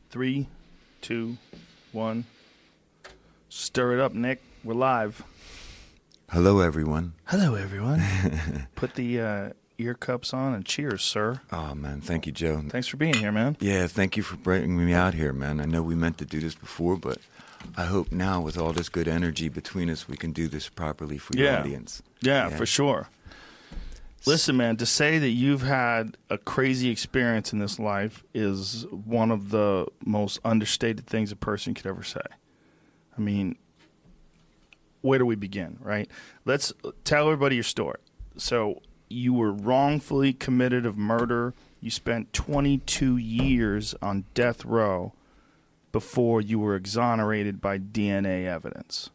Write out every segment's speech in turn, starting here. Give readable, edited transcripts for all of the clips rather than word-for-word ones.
3, 2, 1. Stir it up, Nick. We're live. Hello, everyone. Hello, everyone. Put the ear cups on and cheers, sir. Oh, man. Thank you, Joe. Thanks for being here, man. Yeah, thank you for bringing me out here, man. I know we meant to do this before, but I hope now with all this good energy between us, we can do this properly for your audience. Yeah, for sure. Listen, man, to say that you've had a crazy experience in this life is one of the most understated things a person could ever say. I mean, where do we begin, right? Let's tell everybody your story. So you were wrongfully committed of murder. You spent 22 years on death row before you were exonerated by DNA evidence.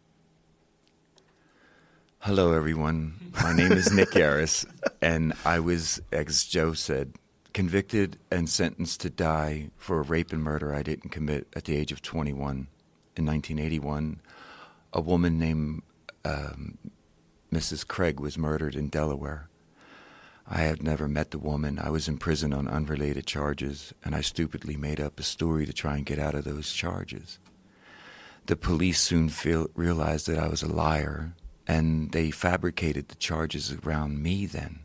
Hello, everyone. My name is Nick Yaris, and I was, as Joe said, convicted and sentenced to die for a rape and murder I didn't commit at the age of 21. In 1981, a woman named Mrs. Craig was murdered in Delaware. I had never met the woman. I was in prison on unrelated charges, and I stupidly made up a story to try and get out of those charges. The police soon realized that I was a liar, and they fabricated the charges around me then.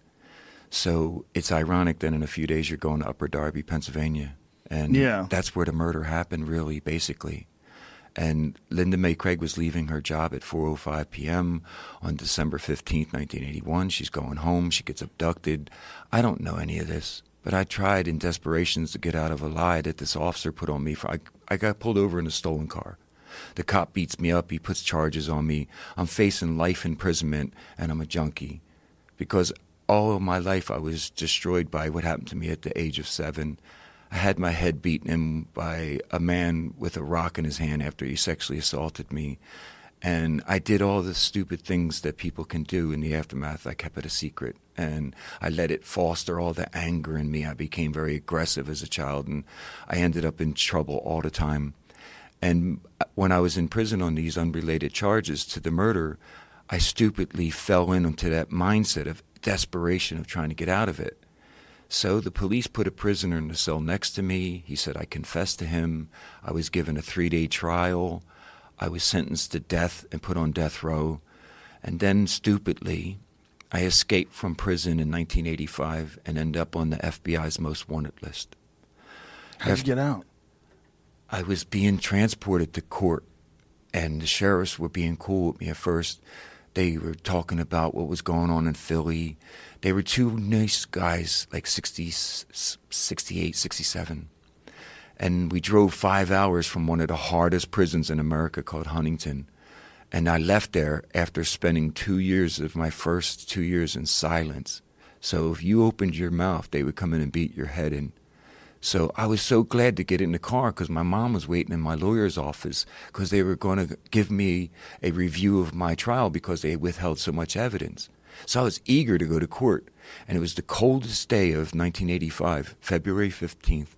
So it's ironic that in a few days you're going to Upper Darby, Pennsylvania. And that's where the murder happened, really, basically. And Linda Mae Craig was leaving her job at 4:05 p.m. on December 15th, 1981. She's going home. She gets abducted. I don't know any of this, but I tried in desperation to get out of a lie that this officer put on me. I got pulled over in a stolen car. The cop beats me up. He puts charges on me. I'm facing life imprisonment, and I'm a junkie. Because all of my life I was destroyed by what happened to me at the age of 7. I had my head beaten in by a man with a rock in his hand after he sexually assaulted me. And I did all the stupid things that people can do in the aftermath. I kept it a secret, and I let it foster all the anger in me. I became very aggressive as a child, and I ended up in trouble all the time. And when I was in prison on these unrelated charges to the murder, I stupidly fell into that mindset of desperation of trying to get out of it. So the police put a prisoner in the cell next to me. He said I confessed to him. I was given a 3-day trial. I was sentenced to death and put on death row. And then, stupidly, I escaped from prison in 1985 and ended up on the FBI's most wanted list. How'd you get out? I was being transported to court, and the sheriffs were being cool with me at first. They were talking about what was going on in Philly. They were two nice guys, like 60, 68, 67. And we drove 5 hours from one of the hardest prisons in America called Huntington. And I left there after spending 2 years of my first 2 years in silence. So if you opened your mouth, they would come in and beat your head in. So I was so glad to get in the car because my mom was waiting in my lawyer's office because they were going to give me a review of my trial because they withheld so much evidence. So I was eager to go to court, and it was the coldest day of 1985, February 15th.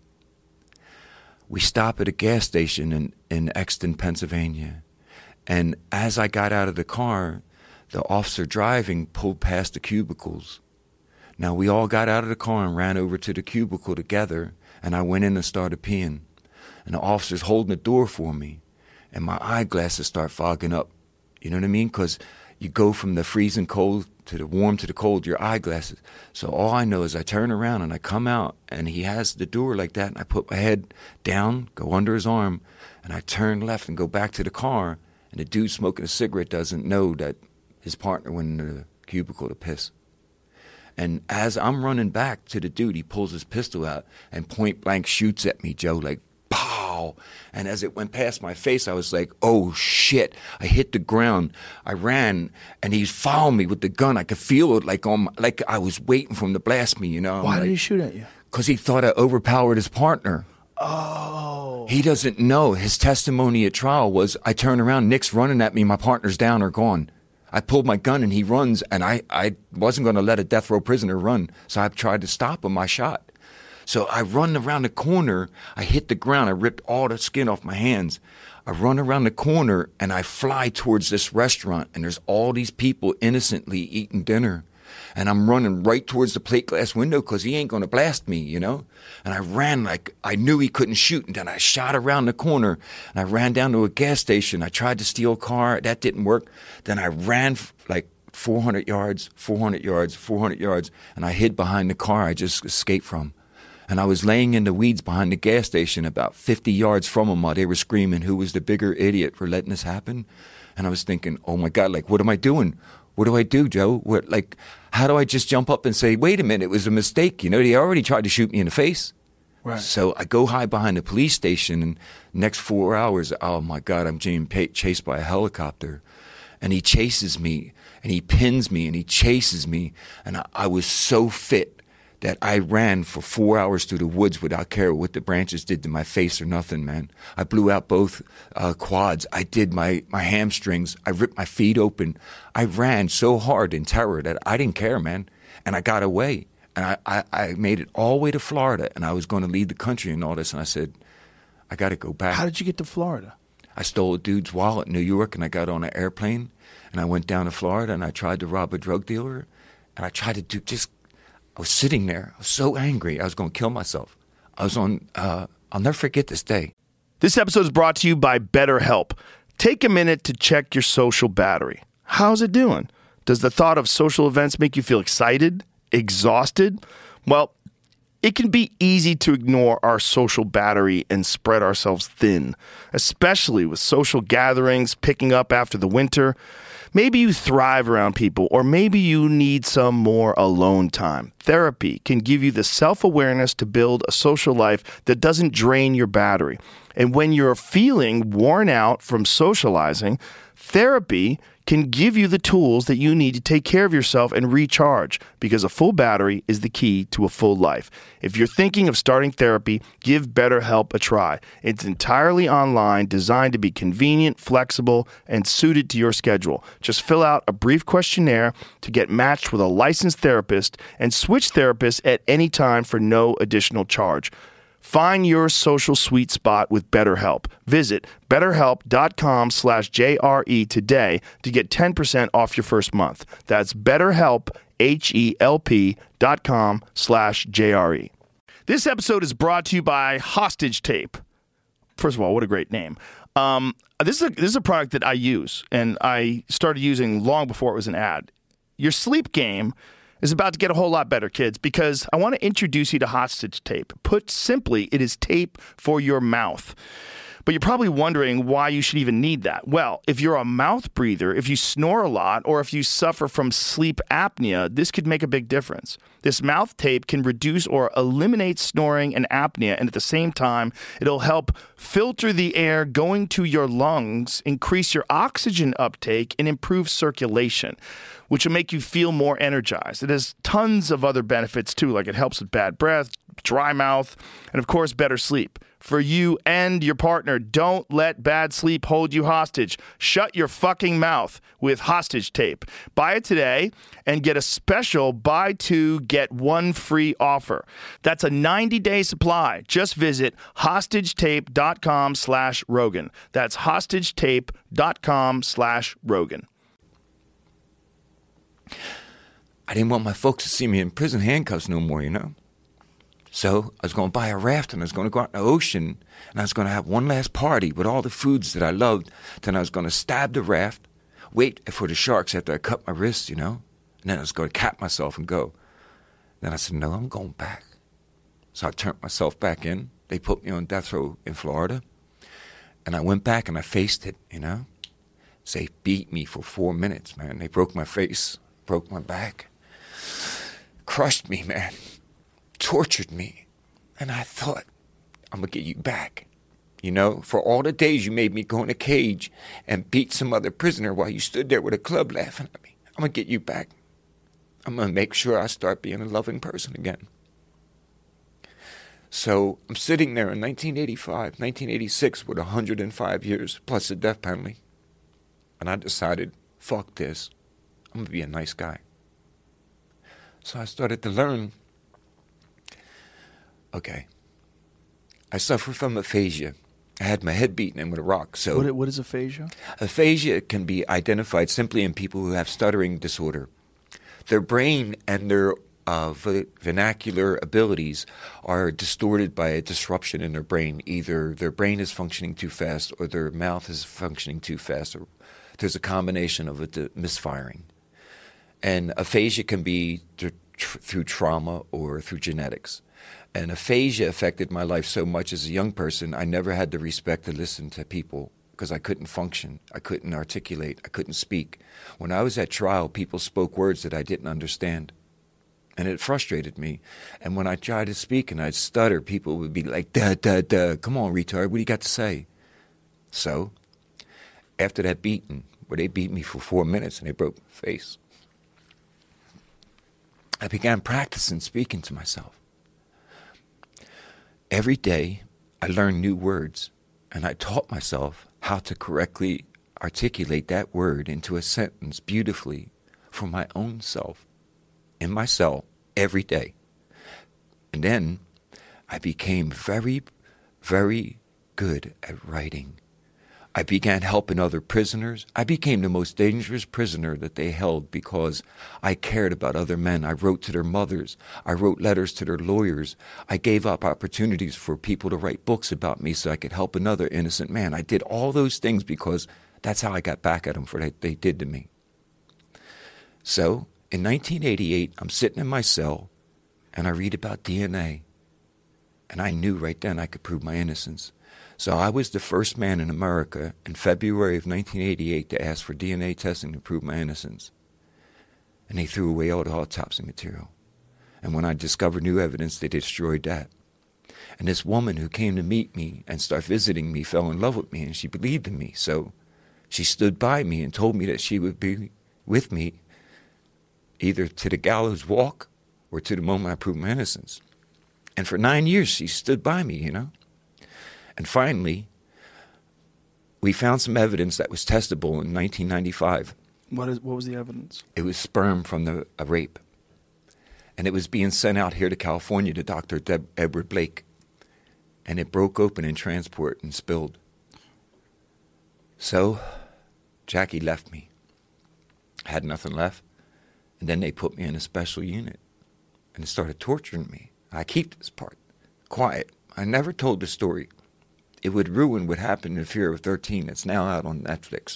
We stopped at a gas station in Exton, Pennsylvania, and as I got out of the car, the officer driving pulled past the cubicles. Now, we all got out of the car and ran over to the cubicle together, and I went in and started peeing. And the officer's holding the door for me, and my eyeglasses start fogging up. You know what I mean? Because you go from the freezing cold to the warm to the cold, your eyeglasses. So all I know is I turn around and I come out, and he has the door like that, and I put my head down, go under his arm, and I turn left and go back to the car, and the dude smoking a cigarette doesn't know that his partner went into the cubicle to piss. And as I'm running back to the dude, he pulls his pistol out and point blank shoots at me, Joe, like, pow. And as it went past my face, I was like, oh, shit. I hit the ground. I ran, and he's following me with the gun. I could feel it like I was waiting for him to blast me, you know. Why did he shoot at you? Because he thought I overpowered his partner. Oh. He doesn't know. His testimony at trial was, I turn around, Nick's running at me, my partner's down or gone. I pulled my gun and he runs, and I wasn't going to let a death row prisoner run, so I tried to stop him. I shot. So I run around the corner. I hit the ground. I ripped all the skin off my hands. I run around the corner, and I fly towards this restaurant, and there's all these people innocently eating dinner. And I'm running right towards the plate glass window because he ain't going to blast me, you know. And I ran like I knew he couldn't shoot. And then I shot around the corner and I ran down to a gas station. I tried to steal a car. That didn't work. Then I ran like 400 yards, 400 yards, 400 yards. And I hid behind the car I just escaped from. And I was laying in the weeds behind the gas station about 50 yards from them while they were screaming, who was the bigger idiot for letting this happen? And I was thinking, oh, my God, like, what am I doing? What do I do, Joe? What, like, how do I just jump up and say, wait a minute, it was a mistake? You know, they already tried to shoot me in the face. Right. So I go hide behind the police station, and next 4 hours, oh, my God, I'm being chased by a helicopter. And he chases me, and he pins me, and he chases me. And I was so fit that I ran for 4 hours through the woods without caring what the branches did to my face or nothing, man. I blew out both quads. I did my hamstrings. I ripped my feet open. I ran so hard in terror that I didn't care, man. And I got away. And I made it all the way to Florida, and I was going to leave the country and all this. And I said, I got to go back. How did you get to Florida? I stole a dude's wallet in New York, and I got on an airplane, and I went down to Florida, and I tried to rob a drug dealer. And I tried to do just... I was sitting there. I was so angry. I was going to kill myself. I was on, I'll never forget this day. This episode is brought to you by BetterHelp. Take a minute to check your social battery. How's it doing? Does the thought of social events make you feel excited, exhausted? Well, it can be easy to ignore our social battery and spread ourselves thin, especially with social gatherings picking up after the winter. Maybe you thrive around people, or maybe you need some more alone time. Therapy can give you the self-awareness to build a social life that doesn't drain your battery. And when you're feeling worn out from socializing, therapy can give you the tools that you need to take care of yourself and recharge, because a full battery is the key to a full life. If you're thinking of starting therapy, give BetterHelp a try. It's entirely online, designed to be convenient, flexible, and suited to your schedule. Just fill out a brief questionnaire to get matched with a licensed therapist and switch therapists at any time for no additional charge. Find your social sweet spot with BetterHelp. Visit BetterHelp.com/JRE today to get 10% off your first month. That's BetterHelp, HELP.com/JRE. This episode is brought to you by Hostage Tape. First of all, what a great name. This is a product that I use, and I started using long before it was an ad. Your sleep game is about to get a whole lot better, kids, because I want to introduce you to Hostage Tape. Put simply, it is tape for your mouth. But you're probably wondering why you should even need that. Well, if you're a mouth breather, if you snore a lot, or if you suffer from sleep apnea, this could make a big difference. This mouth tape can reduce or eliminate snoring and apnea, and at the same time, it'll help filter the air going to your lungs, increase your oxygen uptake, and improve circulation, which will make you feel more energized. It has tons of other benefits, too, like it helps with bad breath, dry mouth, and, of course, better sleep. For you and your partner, don't let bad sleep hold you hostage. Shut your fucking mouth with Hostage Tape. Buy it today and get a special buy two, get one free offer. That's a 90-day supply. Just visit hostagetape.com/Rogan. That's hostagetape.com/Rogan. I didn't want my folks to see me in prison handcuffs no more, you know? So I was going to buy a raft, and I was going to go out in the ocean, and I was going to have one last party with all the foods that I loved. Then I was going to stab the raft, wait for the sharks after I cut my wrists, you know? And then I was going to cap myself and go. Then I said, no, I'm going back. So I turned myself back in. They put me on death row in Florida. And I went back and I faced it, you know? So they beat me for 4 minutes, man. They broke my face, broke my back, crushed me, man. Tortured me. And I thought, I'm going to get you back. You know, for all the days you made me go in a cage and beat some other prisoner while you stood there with a club laughing at me. I'm going to get you back. I'm going to make sure I start being a loving person again. So I'm sitting there in 1985, 1986 with 105 years plus the death penalty. And I decided, fuck this. I'm going to be a nice guy. So I started to learn. Okay. I suffer from aphasia. I had my head beaten in with a rock. So What is aphasia? Aphasia can be identified simply in people who have stuttering disorder. their brain and their vernacular abilities are distorted by a disruption in their brain. Either their brain is functioning too fast or their mouth is functioning too fast, or there's a combination of it misfiring. And aphasia can be through trauma or through genetics. And aphasia affected my life so much as a young person, I never had the respect to listen to people because I couldn't function. I couldn't articulate. I couldn't speak. When I was at trial, people spoke words that I didn't understand. And it frustrated me. And when I tried to speak and I'd stutter, people would be like, duh, duh, duh. Come on, retard. What do you got to say? So, after that beating, where they beat me for 4 minutes and they broke my face, I began practicing speaking to myself. Every day, I learned new words, and I taught myself how to correctly articulate that word into a sentence beautifully for my own self, in my cell, every day. And then I became very, very good at writing. I began helping other prisoners. I became the most dangerous prisoner that they held because I cared about other men. I wrote to their mothers. I wrote letters to their lawyers. I gave up opportunities for people to write books about me so I could help another innocent man. I did all those things because that's how I got back at them for what they did to me. So, in 1988, I'm sitting in my cell, and I read about DNA. And I knew right then I could prove my innocence. So I was the first man in America in February of 1988 to ask for DNA testing to prove my innocence. And they threw away all the autopsy material. And when I discovered new evidence, they destroyed that. And this woman who came to meet me and start visiting me fell in love with me, and she believed in me. So she stood by me and told me that she would be with me either to the gallows walk or to the moment I proved my innocence. And for 9 years, she stood by me, you know. And finally, we found some evidence that was testable in 1995. What was the evidence? It was sperm from a rape. And it was being sent out here to California to Dr. Edward Blake. And it broke open in transport and spilled. So, Jackie left me. I had nothing left. And then they put me in a special unit. And started torturing me. I keep this part quiet. I never told the story. It would ruin what happened in Fear of 13. It's now out on Netflix.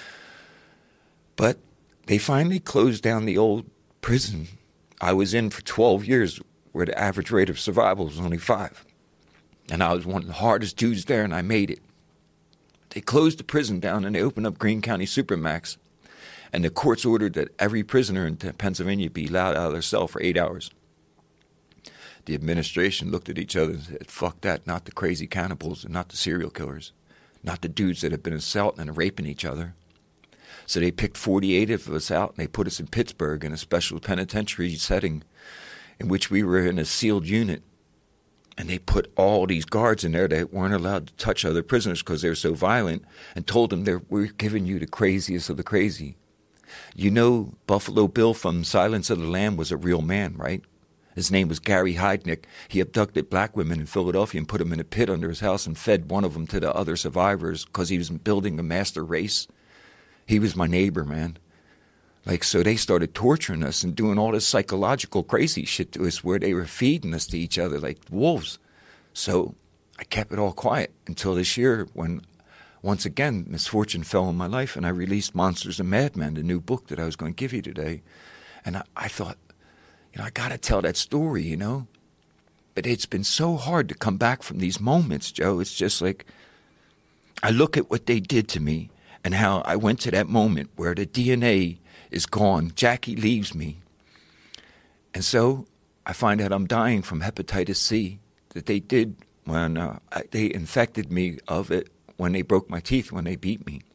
But they finally closed down the old prison I was in for 12 years, where the average rate of survival was only 5. And I was one of the hardest dudes there, and I made it. They closed the prison down, and they opened up Greene County Supermax. And the courts ordered that every prisoner in Pennsylvania be allowed out of their cell for 8 hours. The administration looked at each other and said, fuck that, not the crazy cannibals and not the serial killers, not the dudes that have been assaulting and raping each other. So they picked 48 of us out and they put us in Pittsburgh in a special penitentiary setting in which we were in a sealed unit. And they put all these guards in there that weren't allowed to touch other prisoners because they were so violent, and told them we're giving you the craziest of the crazy. You know Buffalo Bill from Silence of the Lamb was a real man, right? His name was Gary Heidnik. He abducted black women in Philadelphia and put them in a pit under his house and fed one of them to the other survivors because he was building a master race. He was my neighbor, man. So they started torturing us and doing all this psychological crazy shit to us where they were feeding us to each other like wolves. So I kept it all quiet until this year when, once again, misfortune fell in my life and I released Monsters and Madmen, the new book that I was going to give you today. And I thought, I got to tell that story, you know. But it's been so hard to come back from these moments, Joe. It's just like I look at what they did to me and how I went to that moment where the DNA is gone. Jackie leaves me. And so I find out I'm dying from hepatitis C that they did when they infected me of it when they broke my teeth, when they beat me.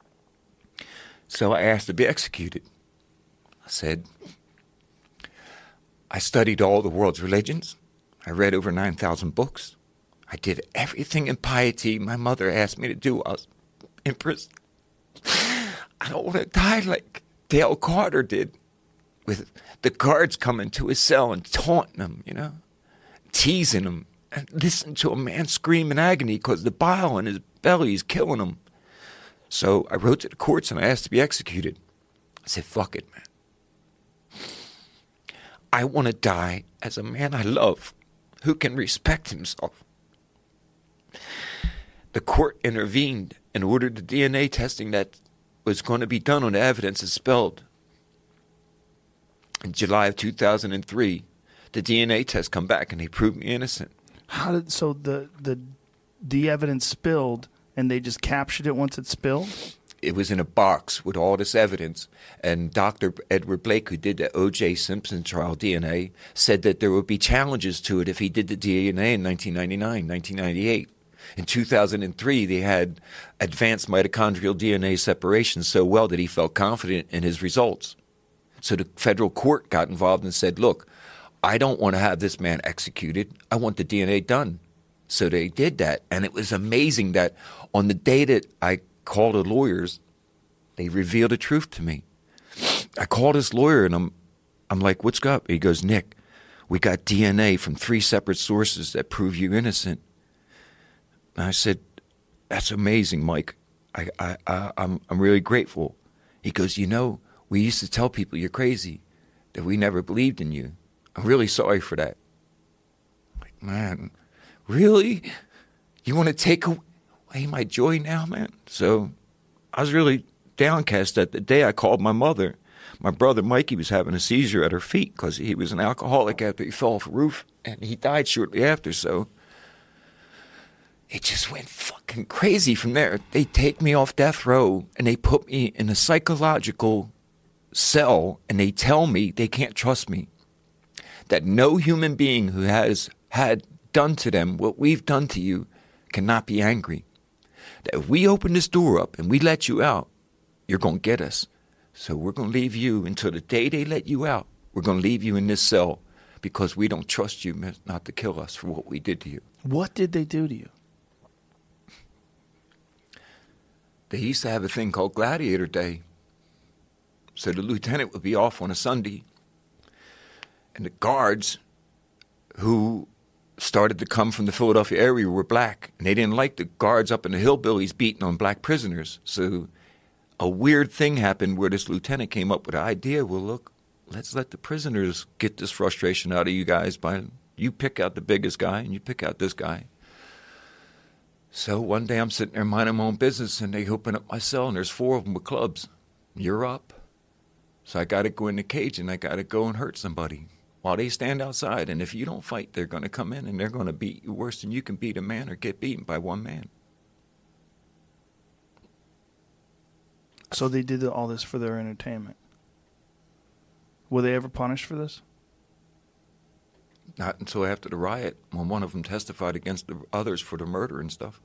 So I asked to be executed. I said, I studied all the world's religions. I read over 9,000 books. I did everything in piety my mother asked me to do while I was in prison. I don't want to die like Dale Carter did, with the guards coming to his cell and taunting him, teasing him, and listen to a man scream in agony because the bile in his belly is killing him. So I wrote to the courts and I asked to be executed. I said, fuck it, man. I want to die as a man I love who can respect himself. The court intervened and ordered the DNA testing that was going to be done on the evidence expelled. In July of 2003, the DNA test come back and they proved me innocent. How did so the evidence spilled and they just captured it once it spilled? It was in a box with all this evidence, and Dr. Edward Blake, who did the O.J. Simpson trial DNA, said that there would be challenges to it if he did the DNA in 1999, 1998. In 2003, they had advanced mitochondrial DNA separation so well that he felt confident in his results. So the federal court got involved and said, look, I don't want to have this man executed. I want the DNA done. So they did that, and it was amazing that on the day that I called the lawyers, they revealed the truth to me. I called this lawyer, and I'm like, what's up? He goes, Nick, we got DNA from 3 separate sources that prove you innocent. And I said, that's amazing, Mike. I'm really grateful. He goes, we used to tell people you're crazy, that we never believed in you. I'm really sorry for that. Like, man, really? You want to take away my joy now, man? So I was really downcast that the day I called my mother. My brother Mikey was having a seizure at her feet because he was an alcoholic after he fell off a roof, and he died shortly after, so it just went fucking crazy from there. They take me off death row, and they put me in a psychological cell, and they tell me they can't trust me, that no human being who has had done to them what we've done to you cannot be angry. That if we open this door up and we let you out, you're going to get us. So we're going to leave you until the day they let you out. We're going to leave you in this cell because we don't trust you not to kill us for what we did to you. What did they do to you? They used to have a thing called Gladiator Day. So the lieutenant would be off on a Sunday, and the guards who started to come from the Philadelphia area were black, and they didn't like the guards up in the hillbillies beating on black prisoners. So a weird thing happened where this lieutenant came up with the idea, well, look, let's let the prisoners get this frustration out of you guys by you pick out the biggest guy and you pick out this guy. So one day I'm sitting there minding my own business, and they open up my cell, and there's 4 of them with clubs. You're up. So I got to go in the cage, and I got to go and hurt somebody while they stand outside. And if you don't fight, they're going to come in, and they're going to beat you worse than you can beat a man or get beaten by one man. So they did all this for their entertainment. Were they ever punished for this? Not until after the riot, when one of them testified against the others for the murder and stuff.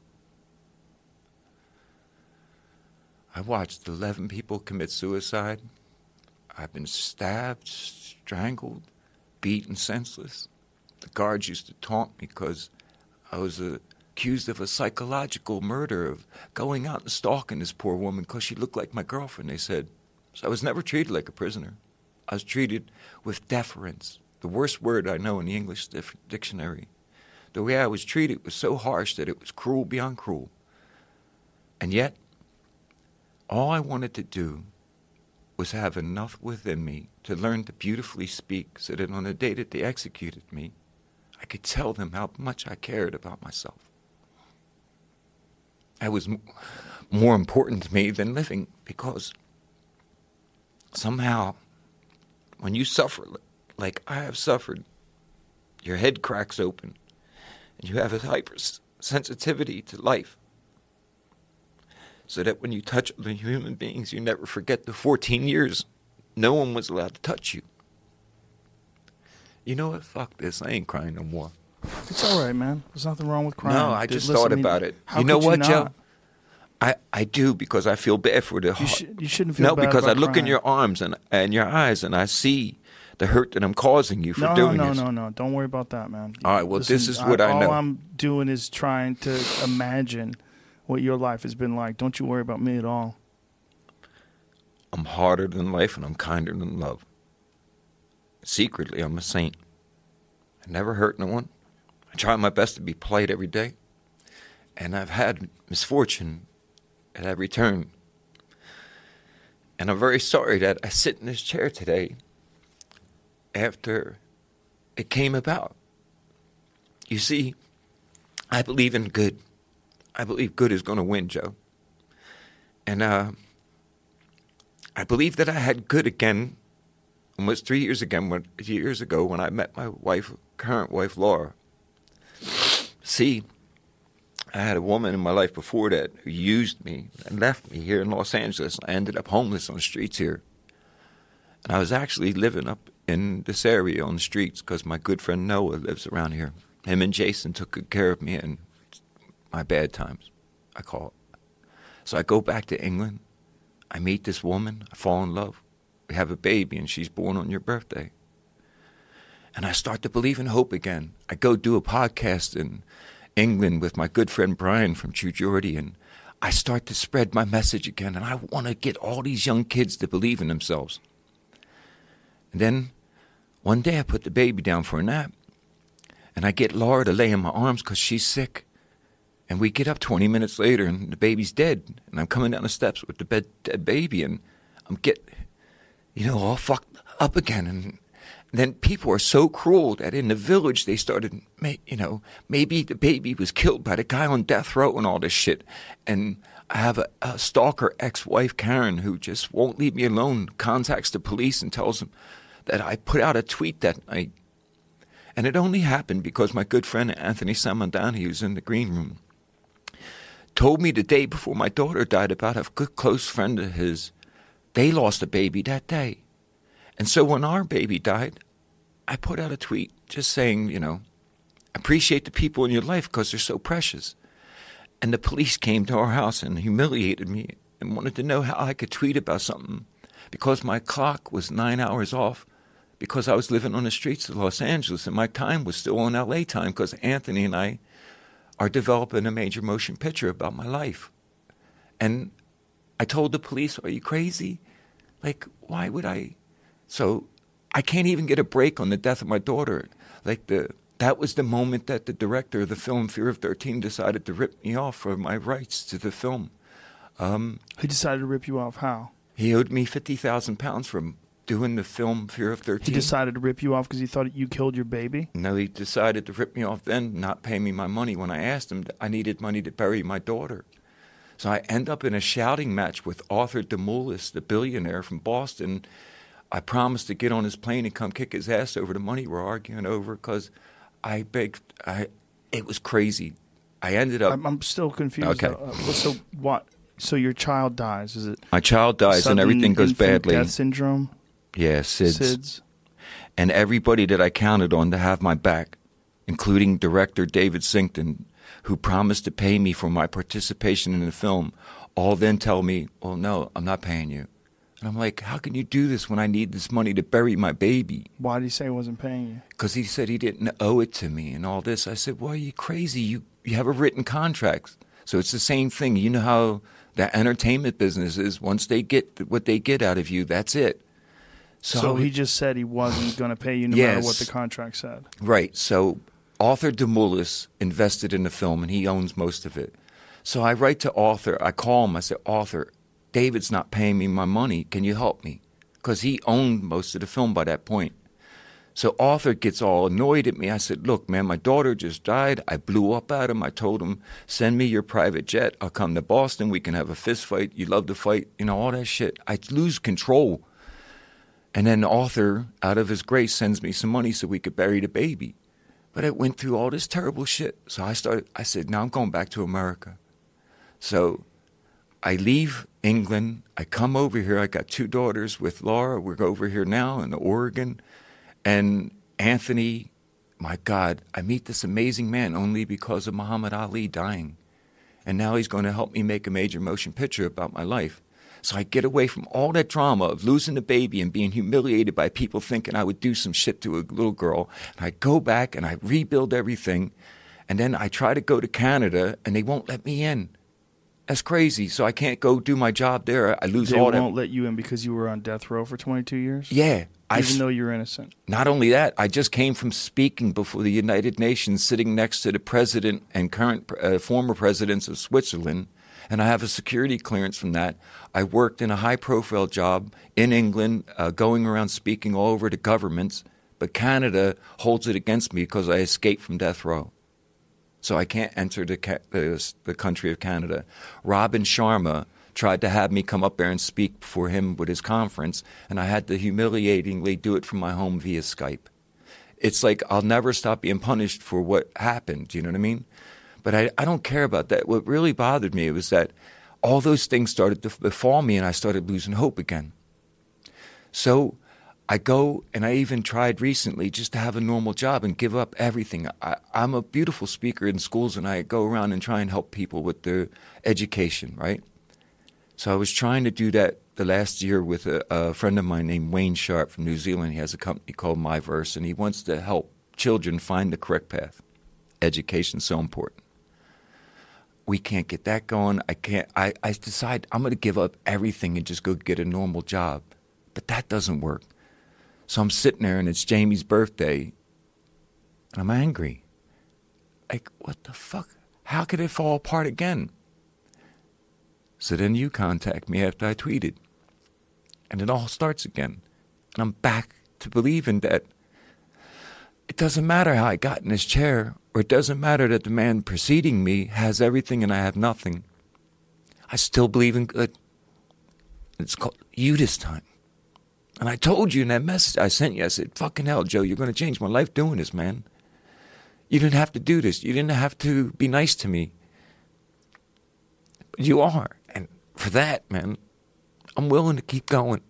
I watched 11 people commit suicide. I've been stabbed, strangled, beaten senseless. The guards used to taunt me because I was accused of a psychological murder, of going out and stalking this poor woman because she looked like my girlfriend, they said. So I was never treated like a prisoner. I was treated with deference, the worst word I know in the English dictionary. The way I was treated was so harsh that it was cruel beyond cruel. And yet, all I wanted to do was have enough within me to learn to beautifully speak so that on the day that they executed me, I could tell them how much I cared about myself. That was more important to me than living, because somehow when you suffer like I have suffered, your head cracks open and you have a hypersensitivity to life, so that when you touch other human beings, you never forget the 14 years no one was allowed to touch you. You know what? Fuck this. I ain't crying no more. It's all right, man. There's nothing wrong with crying. No, I just thought about it. You know what, Joe? I do, because I feel bad for the heart. You shouldn't feel bad about because I look crying. in your arms and your eyes, and I see the hurt that I'm causing you for doing this. No. Don't worry about that, man. All right, well, Listen, this is what I know. All I'm doing is trying to imagine what your life has been like. Don't you worry about me at all. I'm harder than life, and I'm kinder than love. Secretly, I'm a saint. I never hurt no one. I try my best to be polite every day. And I've had misfortune at every turn. And I'm very sorry that I sit in this chair today after it came about. You see, I believe in good. I believe good is going to win, Joe. And I believe that I had good again almost 3 years ago when I met my current wife, Laura. See, I had a woman in my life before that who used me and left me here in Los Angeles. I ended up homeless on the streets here. And I was actually living up in this area on the streets because my good friend Noah lives around here. Him and Jason took good care of me in my bad times, I call it. So I go back to England. I meet this woman. I fall in love. We have a baby, and she's born on your birthday. And I start to believe in hope again. I go do a podcast in England with my good friend Brian from True Geordie, and I start to spread my message again, and I want to get all these young kids to believe in themselves. And then one day I put the baby down for a nap, and I get Laura to lay in my arms because she's sick. And we get up 20 minutes later, and the baby's dead. And I'm coming down the steps with the dead baby, and I'm all fucked up again. And then people are so cruel that in the village they started, maybe the baby was killed by the guy on death row and all this shit. And I have a stalker ex-wife, Karen, who just won't leave me alone, contacts the police and tells them that I put out a tweet that night. And it only happened because my good friend Anthony Samandani, who's in the green room, told me the day before my daughter died about a good close friend of his. They lost a baby that day. And so when our baby died, I put out a tweet just saying, appreciate the people in your life because they're so precious. And the police came to our house and humiliated me and wanted to know how I could tweet about something because my clock was 9 hours off because I was living on the streets of Los Angeles and my time was still on LA time because Anthony and I are developing a major motion picture about my life. And I told the police, are you crazy? Like, why would I? So I can't even get a break on the death of my daughter. That was the moment that the director of the film Fear of 13 decided to rip me off for my rights to the film. He decided to rip you off how? He owed me 50,000 pounds for doing the film Fear of 13. He decided to rip you off because he thought you killed your baby? No, he decided to rip me off then, not pay me my money when I asked him. I needed money to bury my daughter. So I end up in a shouting match with Arthur DeMoulis, the billionaire from Boston. I promised to get on his plane and come kick his ass over the money we're arguing over because I begged. It was crazy. I ended up. I'm still confused. Okay. So what? So your child dies? Is it? My child dies and everything goes badly. Death syndrome. Yeah, SIDS. And everybody that I counted on to have my back, including director David Sinkton, who promised to pay me for my participation in the film, all then tell me, well, no, I'm not paying you. And I'm like, how can you do this when I need this money to bury my baby? Why did he say he wasn't paying you? Because he said he didn't owe it to me and all this. I said, well, are you crazy? You have a written contract. So it's the same thing. You know how the entertainment business is. Once they get what they get out of you, that's it. So he just said he wasn't going to pay you no matter what the contract said. Right. So Arthur DeMoulis invested in the film, and he owns most of it. So I write to Arthur. I call him. I say, Arthur, David's not paying me my money. Can you help me? Because he owned most of the film by that point. So Arthur gets all annoyed at me. I said, look, man, my daughter just died. I blew up at him. I told him, send me your private jet. I'll come to Boston. We can have a fist fight. You love to fight. All that shit. I lose control. And then Arthur, out of his grace, sends me some money so we could bury the baby. But I went through all this terrible shit. So I said, now I'm going back to America. So I leave England. I come over here. I got 2 daughters with Laura. We're over here now in Oregon. And Anthony, my God, I meet this amazing man only because of Muhammad Ali dying. And now he's going to help me make a major motion picture about my life. So I get away from all that drama of losing the baby and being humiliated by people thinking I would do some shit to a little girl. And I go back and I rebuild everything. And then I try to go to Canada and they won't let me in. That's crazy. So I can't go do my job there. I lose all that. They won't let you in because you were on death row for 22 years? Yeah. Even though you're innocent. Not only that, I just came from speaking before the United Nations, sitting next to the president and current former presidents of Switzerland. And I have a security clearance from that. I worked in a high-profile job in England, going around speaking all over to governments but Canada holds it against me because I escaped from death row. So I can't enter the country of Canada. Robin Sharma tried to have me come up there and speak for him with his conference, and I had to humiliatingly do it from my home via Skype. It's like I'll never stop being punished for what happened, do you know what I mean? But I don't care about that. What really bothered me was that all those things started to befall me, and I started losing hope again. So I go, and I even tried recently just to have a normal job and give up everything. I'm a beautiful speaker in schools, and I go around and try and help people with their education, right? So I was trying to do that the last year with a friend of mine named Wayne Sharp from New Zealand. He has a company called MyVerse, and he wants to help children find the correct path. Education's so important. We can't get that going. I decide I'm going to give up everything and just go get a normal job. But that doesn't work. So I'm sitting there, and it's Jamie's birthday, and I'm angry. Like, what the fuck? How could it fall apart again? So then you contact me after I tweeted, and it all starts again. And I'm back to believing that it doesn't matter how I got in this chair, or it doesn't matter that the man preceding me has everything and I have nothing. I still believe in good. It's called you this time. And I told you in that message I sent you, I said, fucking hell, Joe, you're going to change my life doing this, man. You didn't have to do this. You didn't have to be nice to me. But you are. And for that, man, I'm willing to keep going.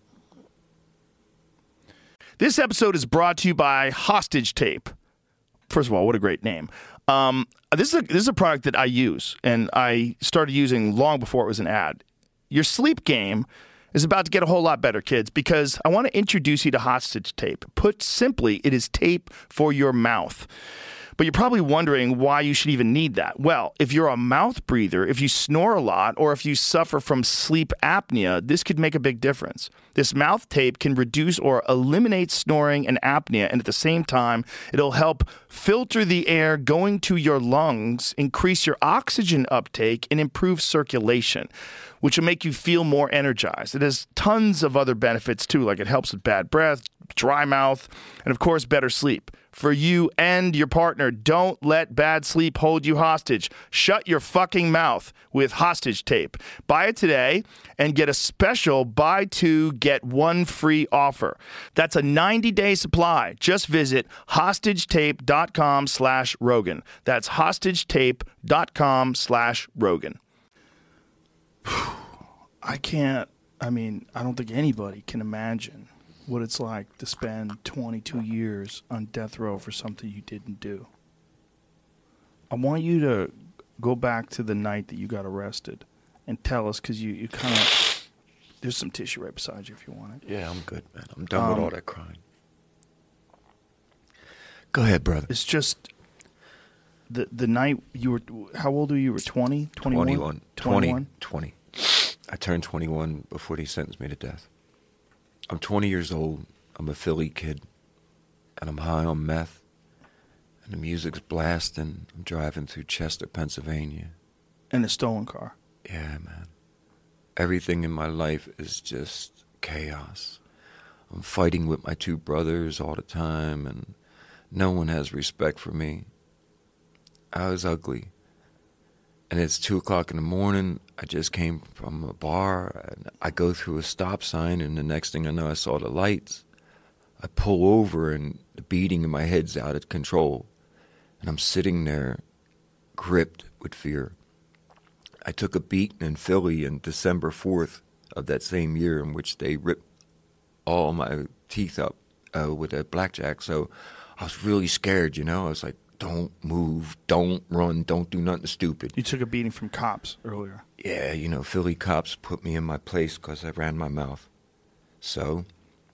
This episode is brought to you by Hostage Tape. First of all, what a great name. This is a product that I use, and I started using long before it was an ad. Your sleep game is about to get a whole lot better, kids, because I want to introduce you to Hostage Tape. Put simply, it is tape for your mouth. But you're probably wondering why you should even need that. Well, if you're a mouth breather, if you snore a lot, or if you suffer from sleep apnea, this could make a big difference. This mouth tape can reduce or eliminate snoring and apnea, and at the same time, it'll help filter the air going to your lungs, increase your oxygen uptake, and improve circulation, which will make you feel more energized. It has tons of other benefits, too, like it helps with bad breath, dry mouth, and, of course, better sleep. For you and your partner, don't let bad sleep hold you hostage. Shut your fucking mouth with Hostage Tape. Buy it today and get a special buy two, get one free offer. That's a 90-day supply. Just visit hostagetape.com/Rogan. That's hostagetape.com/Rogan. I don't think anybody can imagine what it's like to spend 22 years on death row for something you didn't do. I want you to go back to the night that you got arrested and tell us, because you kind of... There's some tissue right beside you if you want it. Yeah, I'm good, man. I'm done with all that crying. Go ahead, brother. It's just the night you were... How old were you? You were 20? 21? 20. I turned 21 before they sentenced me to death. I'm 20 years old. I'm a Philly kid, and I'm high on meth, and the music's blasting. I'm driving through Chester, Pennsylvania. In a stolen car. Yeah, man. Everything in my life is just chaos. I'm fighting with my two brothers all the time, and no one has respect for me. I was ugly. And it's 2 o'clock in the morning. I just came from a bar, and I go through a stop sign, and the next thing I know, I saw the lights. I pull over, and the beating in my head's out of control. And I'm sitting there, gripped with fear. I took a beating in Philly on December 4th of that same year, in which they ripped all my teeth up with a blackjack. So I was really scared, you know. I was like, don't move, don't run, don't do nothing stupid. You took a beating from cops earlier. Yeah, you know, Philly cops put me in my place because I ran my mouth. So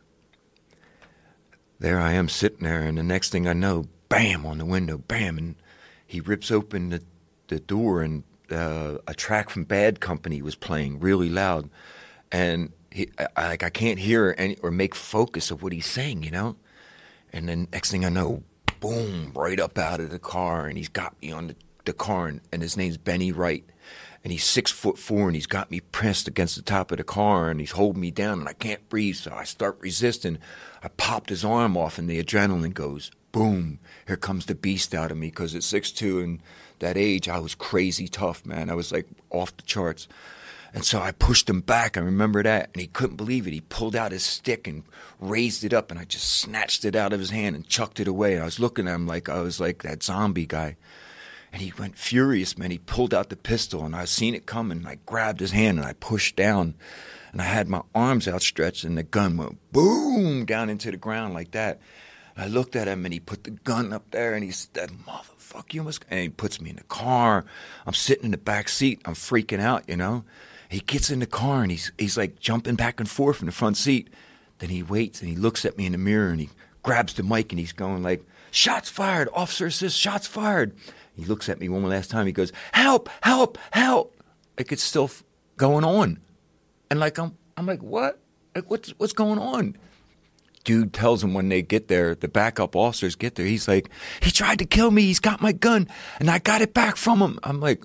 there I am sitting there, and the next thing I know, bam, on the window, bam, and he rips open the door, and a track from Bad Company was playing really loud. And I can't hear or make focus of what he's saying, you know? And then next thing I know, boom, right up out of the car, and he's got me on the car, and his name's Benny Wright. And he's 6'4", and he's got me pressed against the top of the car, and he's holding me down, and I can't breathe, so I start resisting. I popped his arm off, and the adrenaline goes, boom. Here comes the beast out of me, because at 6'2", and that age, I was crazy tough, man. I was like off the charts. And so I pushed him back. I remember that. And he couldn't believe it. He pulled out his stick and raised it up, and I just snatched it out of his hand and chucked it away. I was looking at him like I was like that zombie guy. And he went furious, man. He pulled out the pistol, and I seen it coming. I grabbed his hand, and I pushed down. And I had my arms outstretched, and the gun went boom down into the ground like that. And I looked at him, and he put the gun up there, and he said, "Motherfucker, you must..." And he puts me in the car. I'm sitting in the back seat. I'm freaking out, you know. He gets in the car, and he's like jumping back and forth in the front seat. Then he waits, and he looks at me in the mirror, and he grabs the mic, and he's going like, "Shots fired, officer assist, shots fired." He looks at me one last time. He goes, "Help, help, help." Like it's still going on. And like I'm like, what? Like what's going on? Dude tells him when they get there, the backup officers get there, he's like, "He tried to kill me. He's got my gun, and I got it back from him." I'm like,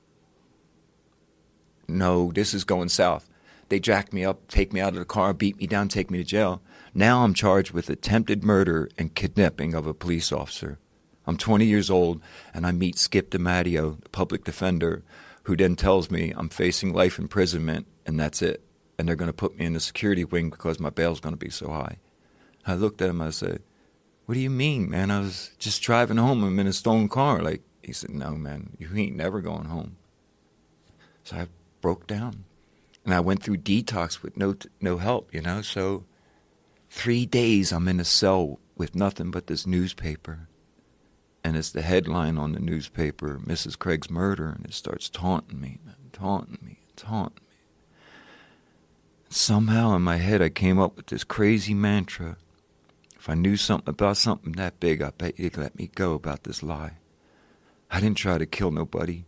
no, this is going south. They jack me up, take me out of the car, beat me down, take me to jail. Now I'm charged with attempted murder and kidnapping of a police officer. I'm 20 years old, and I meet Skip DiMatteo, the public defender, who then tells me I'm facing life imprisonment, and that's it. And they're going to put me in the security wing because my bail's going to be so high. I looked at him, I said, "What do you mean, man? I was just driving home. I'm in a stolen car." Like, he said, "No, man, you ain't never going home." So I broke down. And I went through detox with no help, you know. So 3 days I'm in a cell with nothing but this newspaper. And it's the headline on the newspaper, "Mrs. Craig's murder," and it starts taunting me, man, taunting me, taunting me. And somehow in my head I came up with this crazy mantra. If I knew something about something that big, I bet you'd let me go about this lie. I didn't try to kill nobody.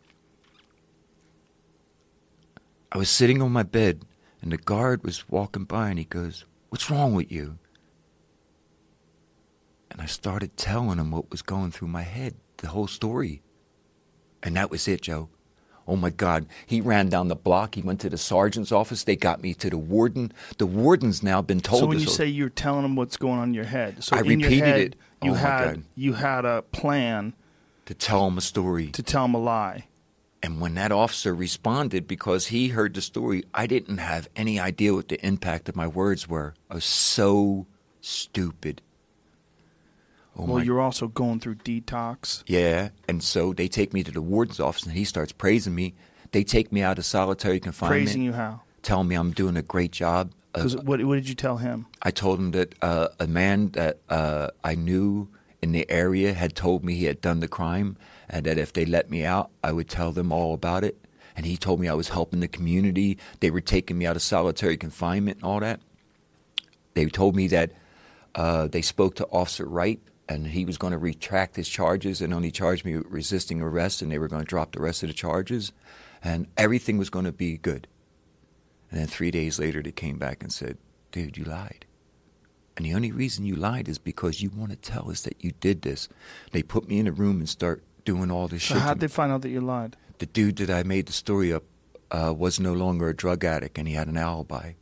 I was sitting on my bed, and the guard was walking by, and he goes, "What's wrong with you?" And I started telling him what was going through my head, the whole story. And that was it, Joe. Oh, my God. He ran down the block. He went to the sergeant's office. They got me to the warden. The warden's now been told. So when you say you're telling him what's going on in your head, so I in repeated your head, it. You had a plan to tell him a story. To tell him a lie. And when that officer responded, because he heard the story, I didn't have any idea what the impact of my words were. I was so stupid. Oh, well, you're also going through detox. Yeah, and so they take me to the warden's office, and he starts praising me. They take me out of solitary confinement. Praising you how? Telling me I'm doing a great job. What did you tell him? I told him that a man that I knew in the area had told me he had done the crime, and that if they let me out, I would tell them all about it. And he told me I was helping the community. They were taking me out of solitary confinement and all that. They told me that they spoke to Officer Wright, and he was going to retract his charges and only charge me with resisting arrest, and they were going to drop the rest of the charges, and everything was going to be good. And then 3 days later, they came back and said, "Dude, you lied. And the only reason you lied is because you want to tell us that you did this." They put me in a room and start doing all this shit. So how'd they find out that you lied? The dude that I made the story up was no longer a drug addict, and he had an alibi.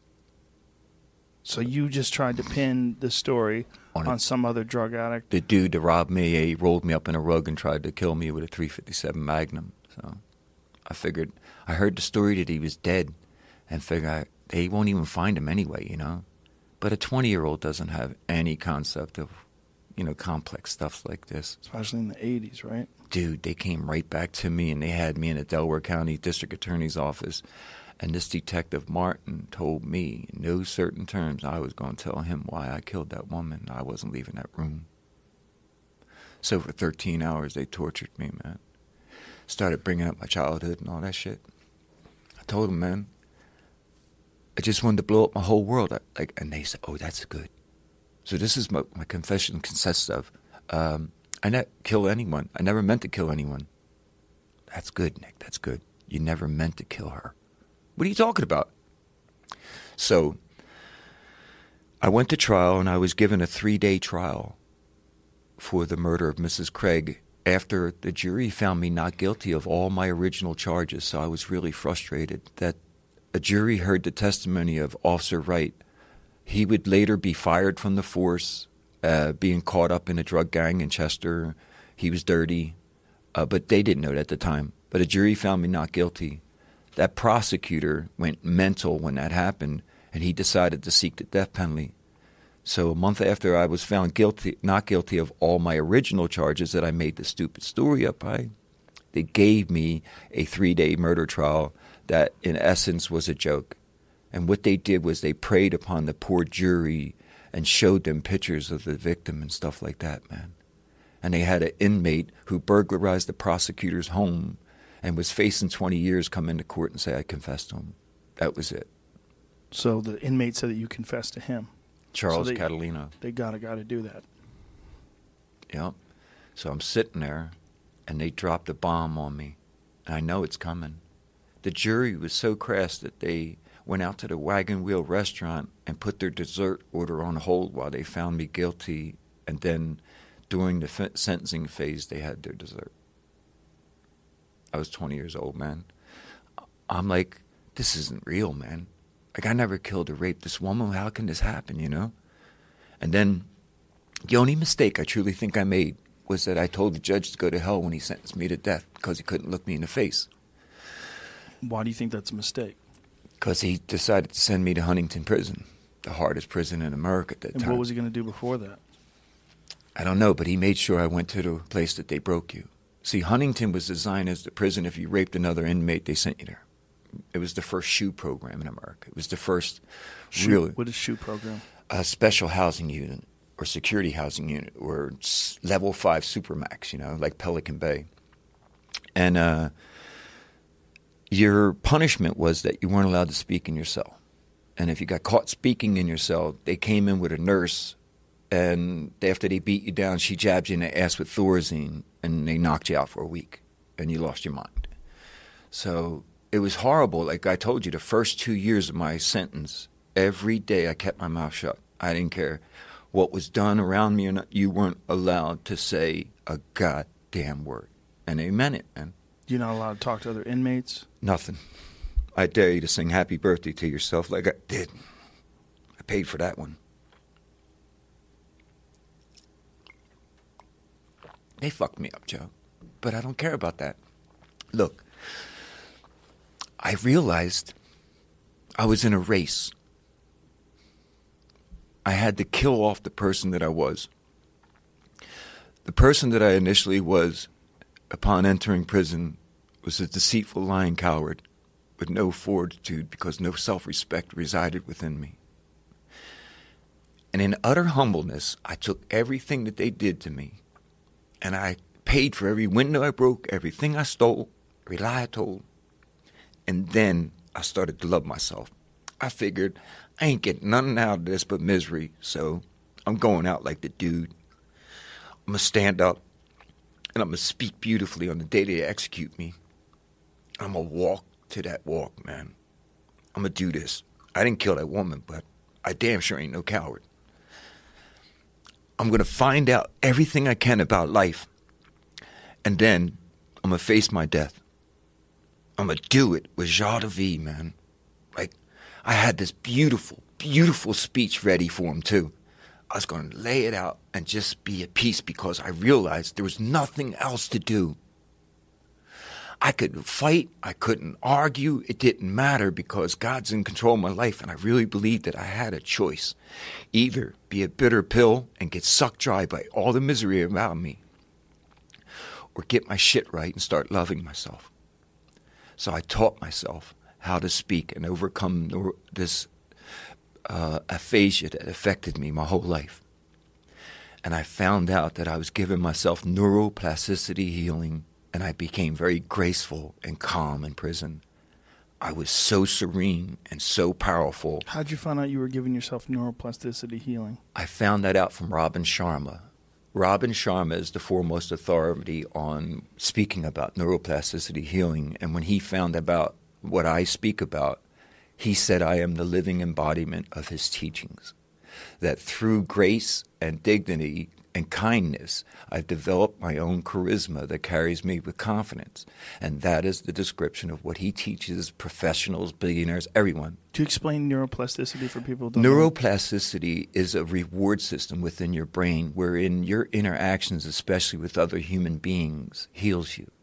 So you just tried to pin the story on some other drug addict? The dude that robbed me, he rolled me up in a rug and tried to kill me with a .357 Magnum. So I figured, I heard the story that he was dead, and figured they won't even find him anyway, you know. But a 20-year-old doesn't have any concept of, you know, complex stuff like this. Especially in the 80s, right? Dude, they came right back to me, and they had me in the Delaware County District Attorney's office. And this Detective Martin told me in no certain terms I was going to tell him why I killed that woman. I wasn't leaving that room. So for 13 hours, they tortured me, man. Started bringing up my childhood and all that shit. I told them, man, I just wanted to blow up my whole world. And they said, "Oh, that's good." So this is what my confession consists of. I didn't kill anyone. I never meant to kill anyone. That's good, Nick. That's good. You never meant to kill her. What are you talking about? So I went to trial, and I was given a 3-day trial for the murder of Mrs. Craig after the jury found me not guilty of all my original charges, so I was really frustrated that a jury heard the testimony of Officer Wright. He would later be fired from the force, being caught up in a drug gang in Chester. He was dirty, but they didn't know it at the time. But a jury found me not guilty. That prosecutor went mental when that happened, and he decided to seek the death penalty. So a month after I was found not guilty of all my original charges that I made the stupid story up by, they gave me a 3-day murder trial that in essence was a joke. And what they did was they preyed upon the poor jury and showed them pictures of the victim and stuff like that, man. And they had an inmate who burglarized the prosecutor's home and was facing 20 years come into court and say, I confessed to him. That was it. So the inmate said that you confessed to him. Charles Catalino. They got to do that. Yep. So I'm sitting there, and they dropped a bomb on me, and I know it's coming. The jury was so crass that they went out to the Wagon Wheel restaurant and put their dessert order on hold while they found me guilty, and then during the sentencing phase, they had their dessert. I was 20 years old, man. I'm like, this isn't real, man. Like, I never killed or raped this woman. How can this happen, you know? And then the only mistake I truly think I made was that I told the judge to go to hell when he sentenced me to death because he couldn't look me in the face. Why do you think that's a mistake? Because he decided to send me to Huntington Prison, the hardest prison in America at that time. And what was he going to do before that? I don't know, but he made sure I went to the place that they broke you. See, Huntington was designed as the prison. If you raped another inmate, they sent you there. It was the first SHU program in America. It was the first really... What is SHU program? A special housing unit or security housing unit or level 5 supermax, you know, like Pelican Bay. And your punishment was that you weren't allowed to speak in your cell. And if you got caught speaking in your cell, they came in with a nurse, and after they beat you down, she jabbed you in the ass with Thorazine, and they knocked you out for a week, and you lost your mind. So it was horrible. Like I told you, the first 2 years of my sentence, every day I kept my mouth shut. I didn't care what was done around me or not. You weren't allowed to say a goddamn word. And they meant it, man. You're not allowed to talk to other inmates? Nothing. I dare you to sing happy birthday to yourself like I did. I paid for that one. They fucked me up, Joe. But I don't care about that. Look, I realized I was in a race. I had to kill off the person that I was. The person that I initially was upon entering prison was a deceitful, lying coward with no fortitude because no self-respect resided within me. And in utter humbleness, I took everything that they did to me, and I paid for every window I broke, everything I stole, every lie I told. And then I started to love myself. I figured I ain't getting nothing out of this but misery, so I'm going out like the dude. I'm going to stand up, and I'm going to speak beautifully on the day they execute me. I'm going to walk to that walk, man. I'm going to do this. I didn't kill that woman, but I damn sure ain't no coward. I'm going to find out everything I can about life, and then I'm going to face my death. I'm going to do it with joie de vivre, man. Like, I had this beautiful, beautiful speech ready for him, too. I was going to lay it out and just be at peace because I realized there was nothing else to do. I couldn't fight. I couldn't argue. It didn't matter because God's in control of my life, and I really believed that I had a choice. Either be a bitter pill and get sucked dry by all the misery around me, or get my shit right and start loving myself. So I taught myself how to speak and overcome this aphasia that affected me my whole life. And I found out that I was giving myself neuroplasticity healing, and I became very graceful and calm in prison. I was so serene and so powerful. How'd you find out you were giving yourself neuroplasticity healing? I found that out from Robin Sharma. Robin Sharma is the foremost authority on speaking about neuroplasticity healing, and when he found about what I speak about, he said I am the living embodiment of his teachings, that through grace and dignity and kindness. I've developed my own charisma that carries me with confidence. And that is the description of what he teaches professionals, billionaires, everyone. Do you explain neuroplasticity for people who don't know? Neuroplasticity is a reward system within your brain wherein your interactions, especially with other human beings, heals you.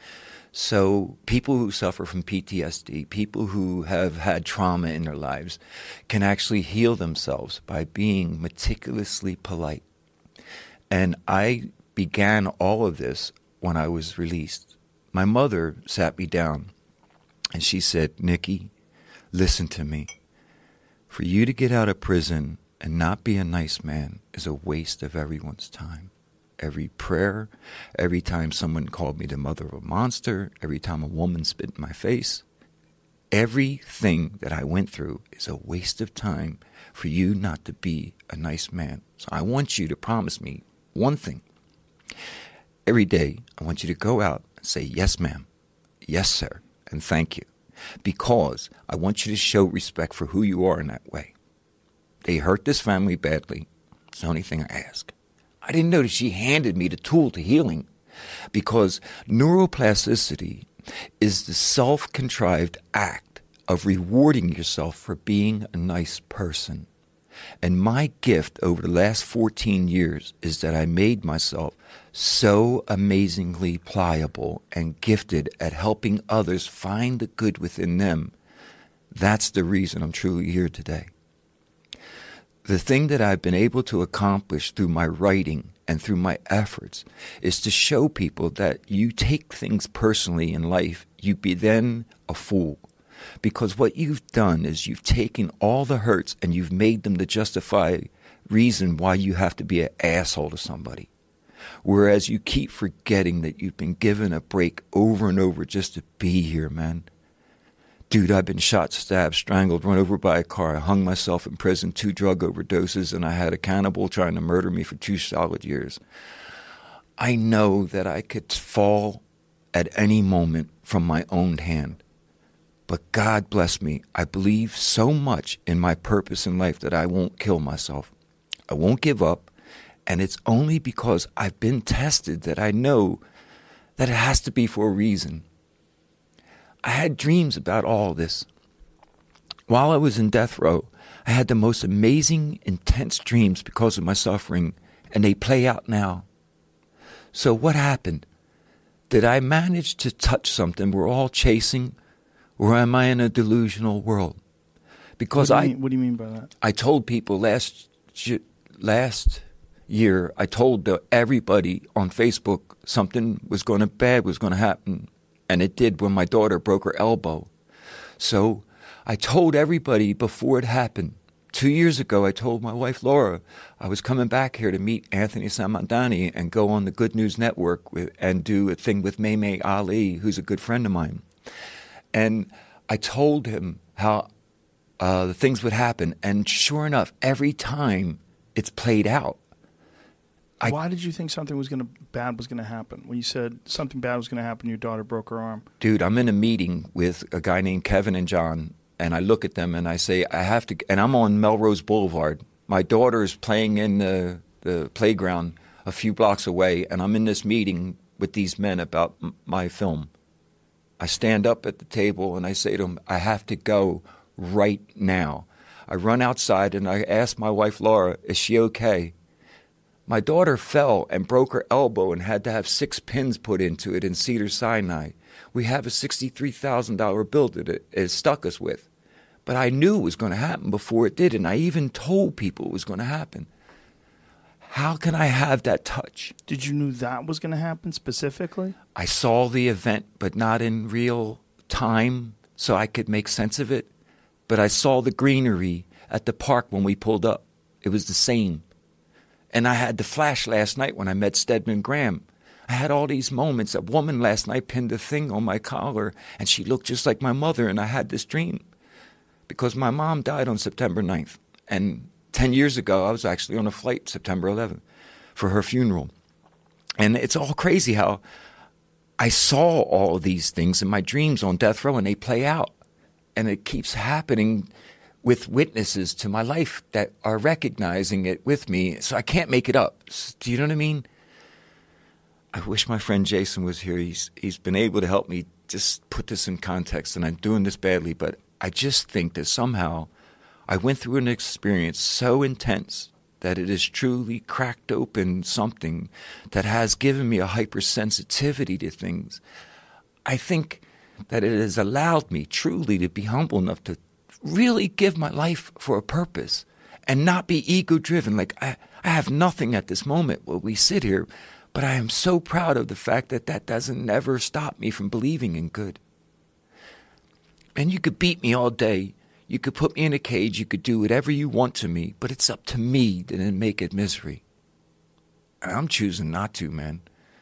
So people who suffer from PTSD, people who have had trauma in their lives, can actually heal themselves by being meticulously polite. And I began all of this when I was released. My mother sat me down and she said, Nikki, listen to me. For you to get out of prison and not be a nice man is a waste of everyone's time. Every prayer, every time someone called me the mother of a monster, every time a woman spit in my face, everything that I went through is a waste of time for you not to be a nice man. So I want you to promise me one thing. Every day, I want you to go out and say, yes, ma'am, yes, sir, and thank you. Because I want you to show respect for who you are in that way. They hurt this family badly. It's the only thing I ask. I didn't know that she handed me the tool to healing, because neuroplasticity is the self-contrived act of rewarding yourself for being a nice person. And my gift over the last 14 years is that I made myself so amazingly pliable and gifted at helping others find the good within them. That's the reason I'm truly here today. The thing that I've been able to accomplish through my writing and through my efforts is to show people that you take things personally in life, you be then a fool. Because what you've done is you've taken all the hurts and you've made them the justified reason why you have to be an asshole to somebody. Whereas you keep forgetting that you've been given a break over and over just to be here, man. Dude, I've been shot, stabbed, strangled, run over by a car. I hung myself in prison, 2 drug overdoses, and I had a cannibal trying to murder me for 2 solid years. I know that I could fall at any moment from my own hand. But God bless me, I believe so much in my purpose in life that I won't kill myself. I won't give up. And it's only because I've been tested that I know that it has to be for a reason. I had dreams about all this. While I was in death row, I had the most amazing, intense dreams because of my suffering, and they play out now. So what happened? Did I manage to touch something we're all chasing, or am I in a delusional world? Because what do you mean by that? I told people last year, I told everybody on Facebook something bad was going to happen. And it did when my daughter broke her elbow. So I told everybody before it happened. 2 years ago, I told my wife, Laura, I was coming back here to meet Anthony Samandani and go on the Good News Network and do a thing with Maymay Ali, who's a good friend of mine. And I told him how the things would happen. And sure enough, every time it's played out. Why did you think something bad was going to happen? When you said something bad was going to happen, your daughter broke her arm. Dude, I'm in a meeting with a guy named Kevin and John, and I look at them and I say, I have to, and I'm on Melrose Boulevard. My daughter is playing in the playground a few blocks away, and I'm in this meeting with these men about my film. I stand up at the table and I say to them, I have to go right now. I run outside and I ask my wife, Laura, is she okay? My daughter fell and broke her elbow and had to have 6 pins put into it in Cedars-Sinai. We have a $63,000 bill that it stuck us with. But I knew it was going to happen before it did, and I even told people it was going to happen. How can I have that touch? Did you know that was going to happen specifically? I saw the event, but not in real time, so I could make sense of it. But I saw the greenery at the park when we pulled up. It was the same. And I had the flash last night when I met Stedman Graham. I had all these moments. A woman last night pinned a thing on my collar, and she looked just like my mother, and I had this dream. Because my mom died on September 9th. And 10 years ago, I was actually on a flight September 11th for her funeral. And it's all crazy how I saw all of these things in my dreams on death row, and they play out. And it keeps happening with witnesses to my life that are recognizing it with me, so I can't make it up. Do you know what I mean? I wish my friend Jason was here. He's been able to help me just put this in context, and I'm doing this badly, but I just think that somehow I went through an experience so intense that it has truly cracked open something that has given me a hypersensitivity to things. I think that it has allowed me truly to be humble enough to really give my life for a purpose and not be ego-driven. Like, I have nothing at this moment where we sit here, but I am so proud of the fact that that doesn't never stop me from believing in good. And you could beat me all day. You could put me in a cage. You could do whatever you want to me, but it's up to me to then make it misery. And I'm choosing not to, man.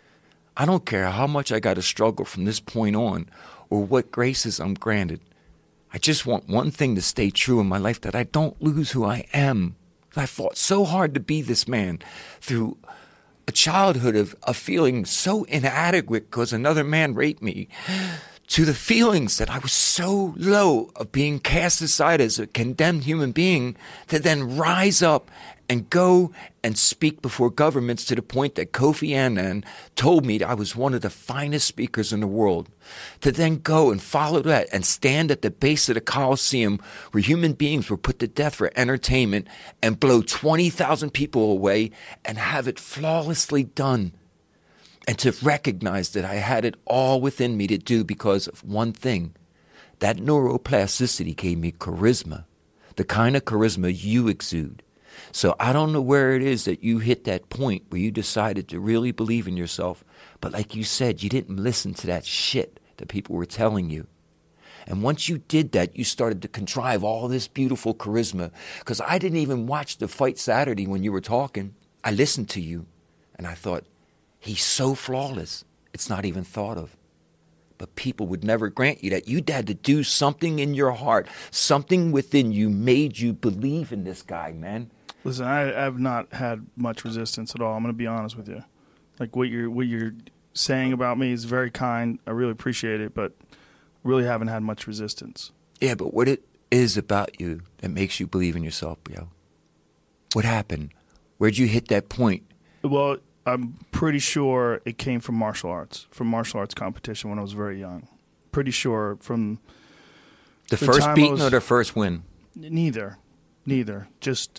I don't care how much I got to struggle from this point on or what graces I'm granted. I just want one thing to stay true in my life, that I don't lose who I am. I fought so hard to be this man through a childhood of feeling so inadequate because another man raped me, to the feelings that I was so low of being cast aside as a condemned human being, to then rise up and go and speak before governments, to the point that Kofi Annan told me that I was one of the finest speakers in the world, to then go and follow that and stand at the base of the Coliseum where human beings were put to death for entertainment and blow 20,000 people away and have it flawlessly done. And to recognize that I had it all within me to do because of one thing. That neuroplasticity gave me charisma, the kind of charisma you exude. So I don't know where it is that you hit that point where you decided to really believe in yourself. But like you said, you didn't listen to that shit that people were telling you. And once you did that, you started to contrive all this beautiful charisma. Because I didn't even watch the fight Saturday when you were talking. I listened to you and I thought, he's so flawless, it's not even thought of. But people would never grant you that. You had to do something in your heart. Something within you made you believe in this guy, man. Listen, I've not had much resistance at all. I'm going to be honest with you. Like, what you're saying about me is very kind. I really appreciate it, but really haven't had much resistance. Yeah, but what it is about you that makes you believe in yourself, yo? What happened? Where'd you hit that point? Well, I'm pretty sure it came from martial arts competition when I was very young. Pretty sure from the first beating or the first win? Neither. Just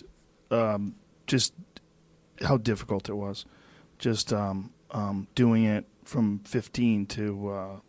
how difficult it was. Just doing it from 15 to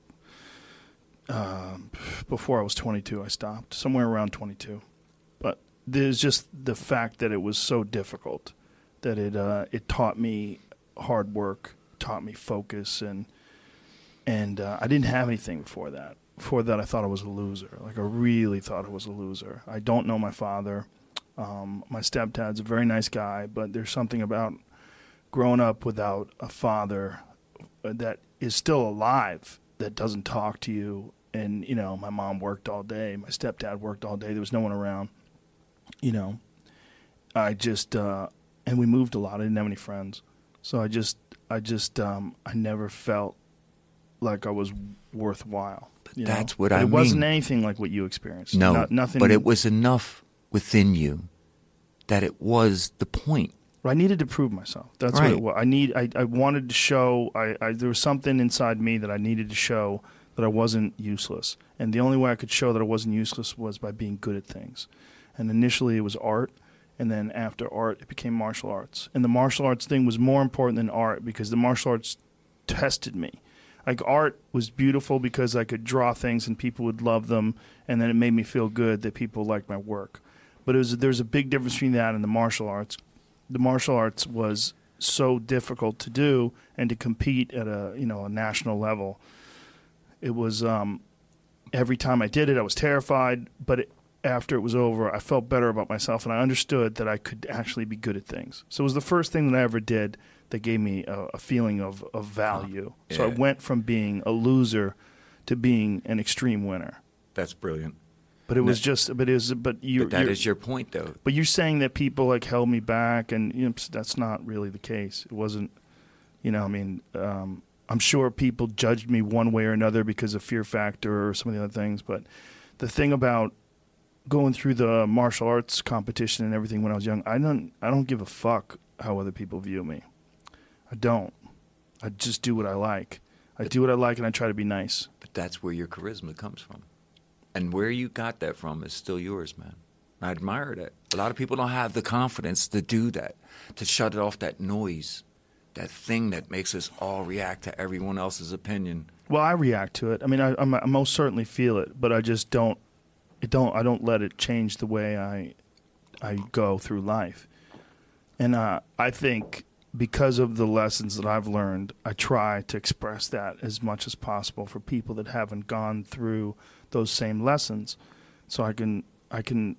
before I was 22. I stopped somewhere around 22. But there's just the fact that it was so difficult that it taught me hard work, taught me focus, and I didn't have anything before that. Before that, I thought I was a loser. Like, I really thought I was a loser. I don't know my father. My stepdad's a very nice guy, but there's something about growing up without a father that is still alive that doesn't talk to you. And, you know, my mom worked all day. My stepdad worked all day. There was no one around. You know, I just and we moved a lot. I didn't have any friends. So I never felt like I was worthwhile. That's what I mean. It wasn't anything like what you experienced. No, nothing. But it was enough within you that it was the point. I needed to prove myself. That's right. What it was. I wanted to show. There was something inside me that I needed to show that I wasn't useless. And the only way I could show that I wasn't useless was by being good at things. And initially it was art. And then after art, it became martial arts. And the martial arts thing was more important than art because the martial arts tested me. Like, art was beautiful because I could draw things and people would love them, and then it made me feel good that people liked my work. But there's a big difference between that and the martial arts. The martial arts was so difficult to do and to compete at a national level. It was every time I did it, I was terrified, but after it was over, I felt better about myself, and I understood that I could actually be good at things. So it was the first thing that I ever did that gave me a feeling of value. Yeah. So I went from being a loser to being an extreme winner. That's brilliant. But it was just, but that is your point, though. But you're saying that people like held me back, and that's not really the case. It wasn't, I'm sure people judged me one way or another because of fear factor or some of the other things. But the thing about going through the martial arts competition and everything when I was young, I don't give a fuck how other people view me. I don't. I just do what I like. I do what I like, and I try to be nice. But that's where your charisma comes from. And where you got that from is still yours, man. I admire that. A lot of people don't have the confidence to do that, to shut it off, that noise, that thing that makes us all react to everyone else's opinion. Well, I react to it. I mean, I most certainly feel it, but I just don't. I don't let it change the way I go through life. And I think because of the lessons that I've learned, I try to express that as much as possible for people that haven't gone through those same lessons, so I can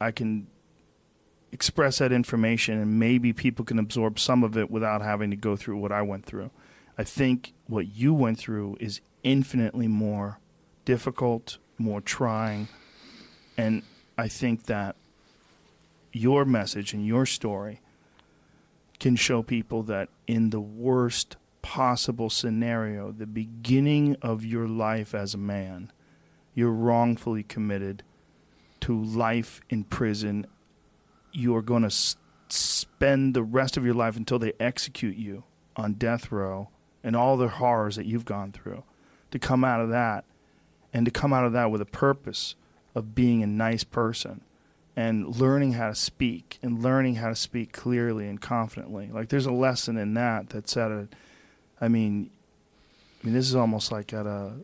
express that information, and maybe people can absorb some of it without having to go through what I went through. I think what you went through is infinitely more difficult, more trying, and I think that your message and your story can show people that in the worst possible scenario, the beginning of your life as a man, you're wrongfully committed to life in prison. You are going to spend the rest of your life until they execute you on death row and all the horrors that you've gone through, to come out of that, and to come out of that with a purpose of being a nice person and learning how to speak, and learning how to speak clearly and confidently. Like, there's a lesson in that that's at a, I mean, this is almost like at a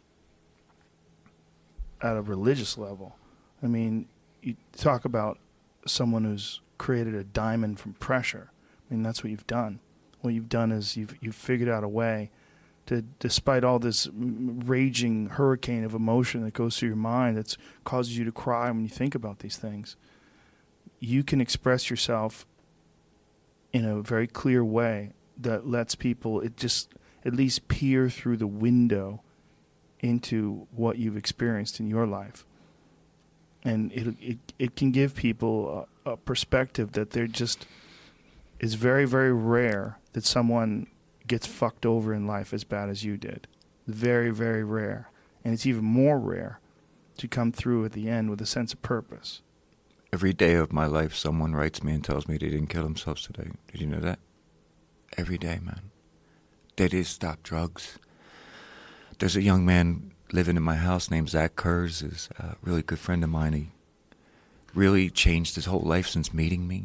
religious level. I mean, you talk about someone who's created a diamond from pressure. I mean, that's what you've done. What you've done is you've figured out a way to, despite all this raging hurricane of emotion that goes through your mind that causes you to cry when you think about these things, you can express yourself in a very clear way that lets people just at least peer through the window into what you've experienced in your life. And it can give people a perspective that they're just, it's very, very rare that someone gets fucked over in life as bad as you did. Very, very rare. And it's even more rare to come through at the end with a sense of purpose. Every day of my life, someone writes me and tells me they didn't kill themselves today. Did you know that? Every day, man. They did stop drugs. There's a young man living in my house named Zach Kurz, is a really good friend of mine. He really changed his whole life since meeting me.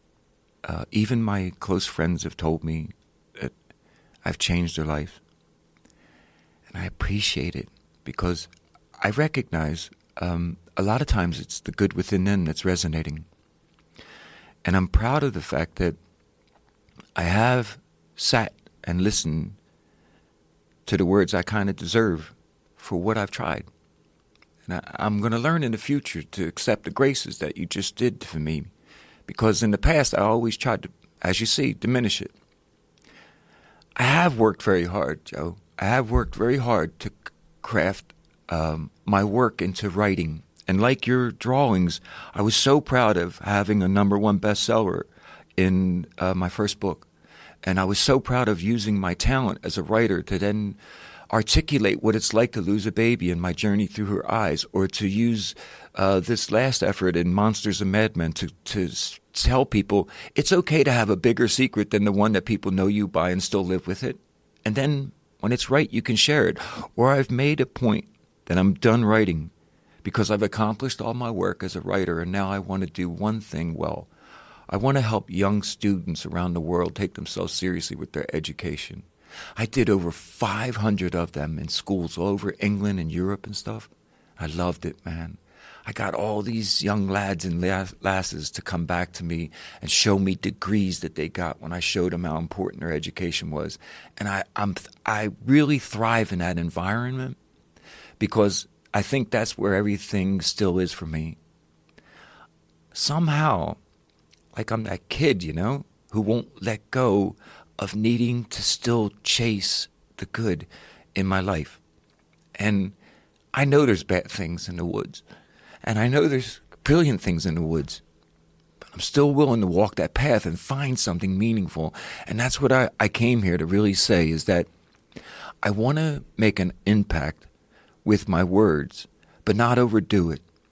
Even my close friends have told me that I've changed their life. And I appreciate it because I recognize a lot of times it's the good within them that's resonating. And I'm proud of the fact that I have sat and listened to the words I kind of deserve for what I've tried. And I'm going to learn in the future to accept the graces that you just did for me. Because in the past, I always tried to, as you see, diminish it. I have worked very hard, Joe. I have worked very hard to craft my work into writing. And like your drawings, I was so proud of having a #1 bestseller in my first book. And I was so proud of using my talent as a writer to then articulate what it's like to lose a baby and my journey through her eyes, or to use this last effort in Monsters and Madmen to tell people it's okay to have a bigger secret than the one that people know you by and still live with it. And then when it's right, you can share it. Or I've made a point that I'm done writing because I've accomplished all my work as a writer, and now I want to do one thing well. I want to help young students around the world take themselves seriously with their education. I did over 500 of them in schools all over England and Europe and stuff. I loved it, man. I got all these young lads and lasses to come back to me and show me degrees that they got when I showed them how important their education was. And I really thrive in that environment because I think that's where everything still is for me. Somehow, like I'm that kid, you know, who won't let go of needing to still chase the good in my life. And I know there's bad things in the woods. And I know there's brilliant things in the woods. But I'm still willing to walk that path and find something meaningful. And that's what I came here to really say, is that I want to make an impact with my words, but not overdo it.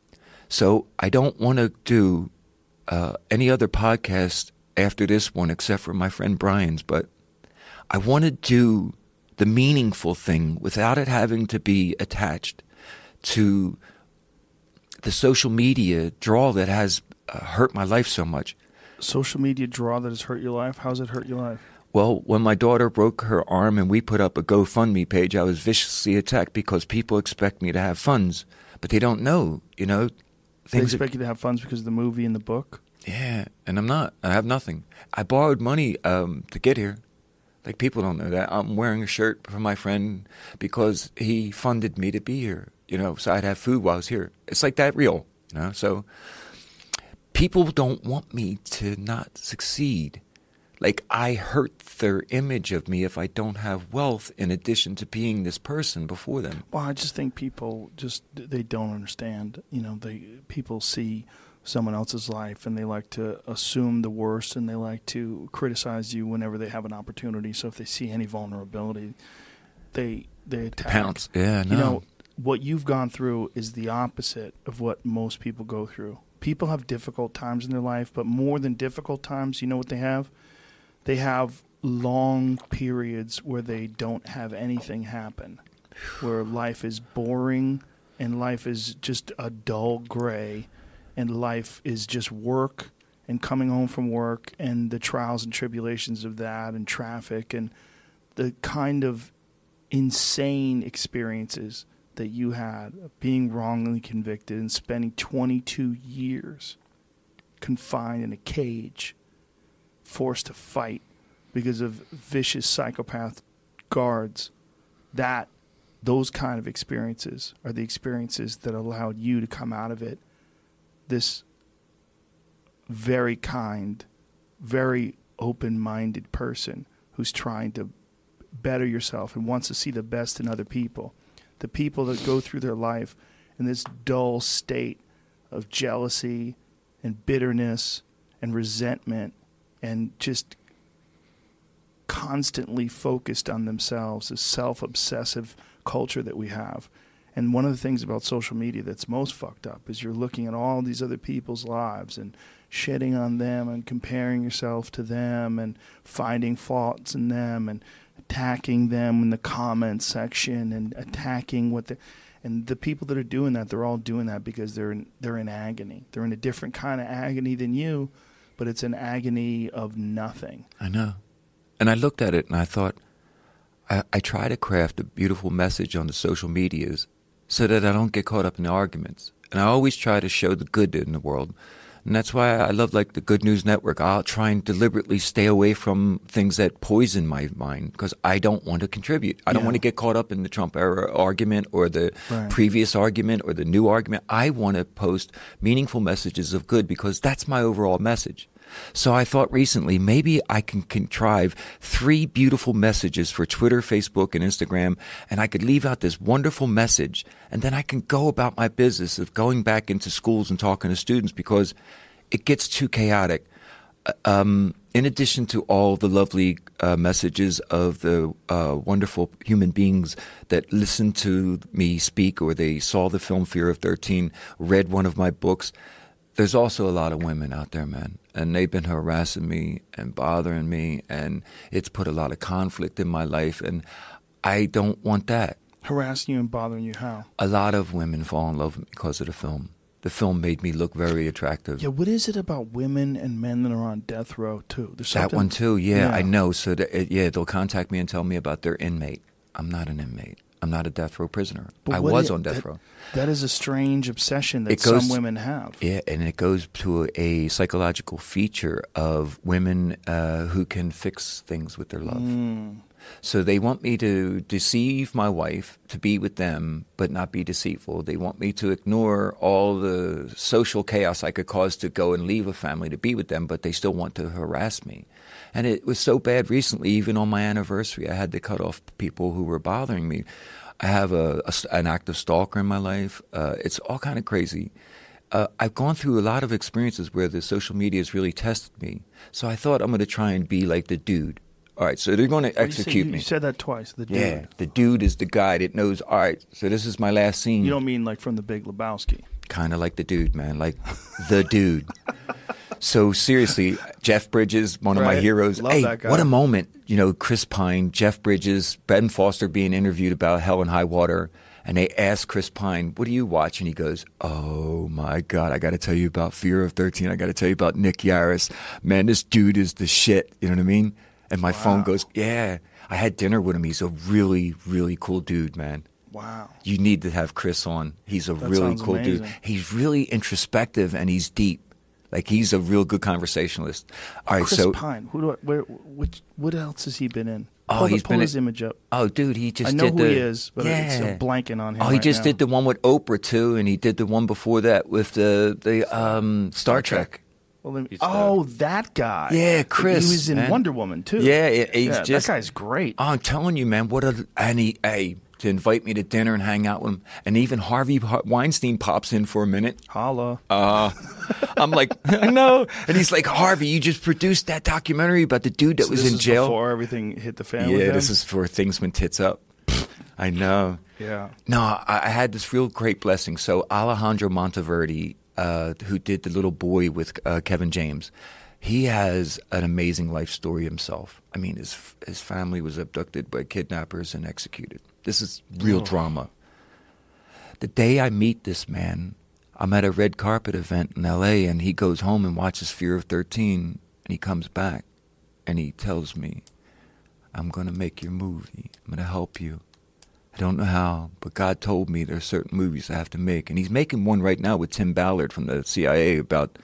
So I don't want to do any other podcast after this one except for my friend Brian's, but I want to do the meaningful thing without it having to be attached to the social media draw that has hurt my life so much. Social media draw that has hurt your life? How's it hurt your life? Well, when my daughter broke her arm and we put up a GoFundMe page, I was viciously attacked because people expect me to have funds, but they don't know, you know. They expect you to have funds because of the movie and the book? Yeah, and I'm not. I have nothing. I borrowed money to get here. Like, people don't know that. I'm wearing a shirt from my friend because he funded me to be here, you know, so I'd have food while I was here. It's like that real, you know. So people don't want me to not succeed. Like, I hurt their image of me if I don't have wealth in addition to being this person before them. Well, I just think people they don't understand. You know, people see someone else's life and they like to assume the worst and they like to criticize you whenever they have an opportunity. So if they see any vulnerability, they attack. Pounce. Yeah, no. You know, what you've gone through is the opposite of what most people go through. People have difficult times in their life, but more than difficult times, you know what they have? They have long periods where they don't have anything happen, where life is boring and life is just a dull gray, and life is just work and coming home from work and the trials and tribulations of that and traffic and the kind of insane experiences that you had of being wrongly convicted and spending 22 years confined in a cage, forced to fight because of vicious psychopath guards. Those kind of experiences are the experiences that allowed you to come out of it this very kind, very open-minded person who's trying to better yourself and wants to see the best in other people. The people that go through their life in this dull state of jealousy and bitterness and resentment and just constantly focused on themselves, this self-obsessive culture that we have. And one of the things about social media that's most fucked up is you're looking at all these other people's lives and shitting on them and comparing yourself to them and finding faults in them and attacking them in the comments section and attacking and the people that are doing that, they're all doing that because they're in agony. They're in a different kind of agony than you, but it's an agony of nothing. I know. And I looked at it and I thought, I try to craft a beautiful message on the social medias so that I don't get caught up in the arguments. And I always try to show the good in the world. And that's why I love, like, the Good News Network. I'll try and deliberately stay away from things that poison my mind because I don't want to contribute. I don't want to get caught up in the Trump era argument or the previous argument or the new argument. I want to post meaningful messages of good because that's my overall message. So I thought recently maybe I can contrive 3 beautiful messages for Twitter, Facebook, and Instagram, and I could leave out this wonderful message, and then I can go about my business of going back into schools and talking to students because it gets too chaotic. In addition to all the lovely messages of the wonderful human beings that listened to me speak or they saw the film Fear of 13, read one of my books, there's also a lot of women out there, man. And they've been harassing me and bothering me, and it's put a lot of conflict in my life, and I don't want that. Harassing you and bothering you how? A lot of women fall in love with me because of the film. The film made me look very attractive. Yeah, what is it about women and men that are on death row, too? There's that one, too, yeah, I know. So, they'll contact me and tell me about their inmate. I'm not an inmate. I'm not a death row prisoner. I was on death row. That is a strange obsession that some women have. Yeah, and it goes to a psychological feature of women who can fix things with their love. So they want me to deceive my wife, to be with them, but not be deceitful. They want me to ignore all the social chaos I could cause to go and leave a family to be with them, but they still want to harass me. And it was so bad recently, even on my anniversary, I had to cut off people who were bothering me. I have an active stalker in my life. It's all kind of crazy. I've gone through a lot of experiences where the social media has really tested me. So I thought I'm going to try and be like the dude. All right, so they're going to execute me. You said that twice, the dude. Yeah, the dude is the guy that knows, all right, so this is my last scene. You don't mean like from The Big Lebowski? kind of like the dude, man, like the dude. So seriously, Jeff Bridges, one of my heroes. Love that guy. What a moment. You know, Chris Pine, Jeff Bridges, Ben Foster being interviewed about Hell and High Water. And they asked Chris Pine, what do you watch? And he goes, oh, my God, I got to tell you about Fear of 13. I got to tell you about Nick Yaris. Man, this dude is the shit. You know what I mean? And my phone goes, yeah. I had dinner with him. He's a really, really cool dude, man. Wow. You need to have Chris on. He's a really cool dude. He's really introspective and he's deep. Like, he's a real good conversationalist. All right, Chris Pine. What else has he been in? Pull his image up. Oh, dude, he just I know did who he is, but it's blanking on him. Oh, he just did the one with Oprah too, and he did the one before that with the Star Trek. Well, that guy. Yeah, Chris. He was in Wonder Woman too. Yeah, he's just that guy's great. Oh, I'm telling you, man. To invite me to dinner and hang out with him, and even Harvey Weinstein pops in for a minute. Holla. I'm like, I know. And he's like, Harvey, you just produced that documentary about the dude that was in jail. Before everything hit the fan. Yeah, this is for Things Went Tits Up. I know. Yeah. No, I had this real great blessing. So Alejandro Monteverdi, who did The Little Boy with Kevin James, he has an amazing life story himself. I mean, his family was abducted by kidnappers and executed. This is real drama. The day I meet this man, I'm at a red carpet event in L.A., and he goes home and watches Fear of 13, and he comes back, and he tells me, I'm going to make your movie. I'm going to help you. I don't know how, but God told me there are certain movies I have to make. And he's making one right now with Tim Ballard from the CIA about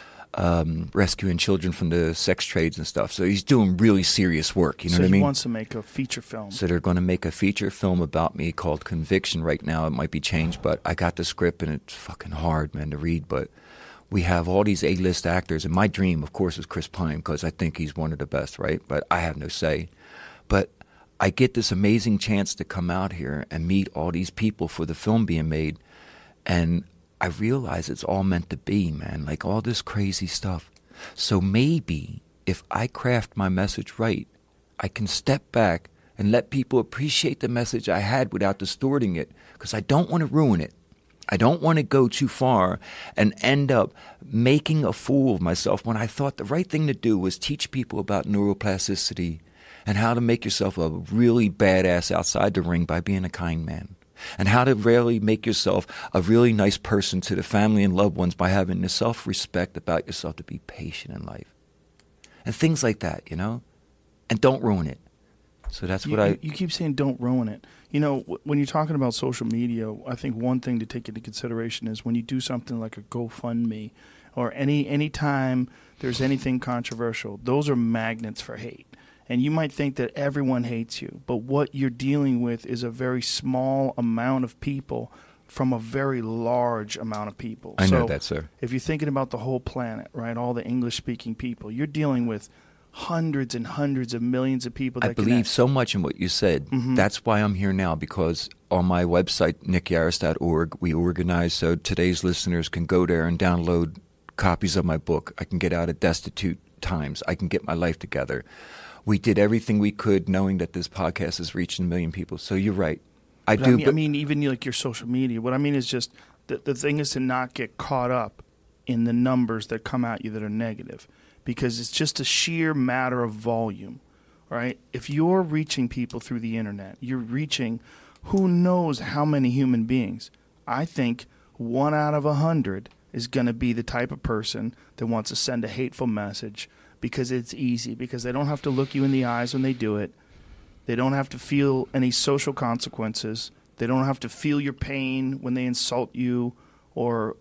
rescuing children from the sex trades and stuff. So he's doing really serious work. You know what I mean? So he wants to make a feature film. So they're going to make a feature film about me called Conviction right now. It might be changed, but I got the script and it's fucking hard, man, to read. But we have all these A-list actors. And my dream, of course, is Chris Pine because I think he's one of the best, right? But I have no say. But I get this amazing chance to come out here and meet all these people for the film being made. And I realize it's all meant to be, man, like all this crazy stuff. So maybe if I craft my message right, I can step back and let people appreciate the message I had without distorting it, because I don't want to ruin it. I don't want to go too far and end up making a fool of myself when I thought the right thing to do was teach people about neuroplasticity and how to make yourself a really badass outside the ring by being a kind man. And how to really make yourself a really nice person to the family and loved ones by having the self-respect about yourself to be patient in life. And things like that, you know? And don't ruin it. So that's what You keep saying don't ruin it. You know, when you're talking about social media, I think one thing to take into consideration is when you do something like a GoFundMe or any time there's anything controversial, those are magnets for hate. And you might think that everyone hates you, but what you're dealing with is a very small amount of people from a very large amount of people. I know that, sir. If you're thinking about the whole planet, right, all the English-speaking people, you're dealing with hundreds and hundreds of millions of people that I believe so much in what you said. Mm-hmm. That's why I'm here now, because on my website, nickyaris.org, we organize so today's listeners can go there and download copies of my book. I can get out of destitute times. I can get my life together. We did everything we could knowing that this podcast is reaching 1 million people. So you're right. I mean, even like your social media. What I mean is just the thing is to not get caught up in the numbers that come at you that are negative, because it's just a sheer matter of volume, right? If you're reaching people through the internet, you're reaching who knows how many human beings. I think 1 out of 100 is going to be the type of person that wants to send a hateful message because it's easy, because they don't have to look you in the eyes when they do it. They don't have to feel any social consequences. They don't have to feel your pain when they insult you or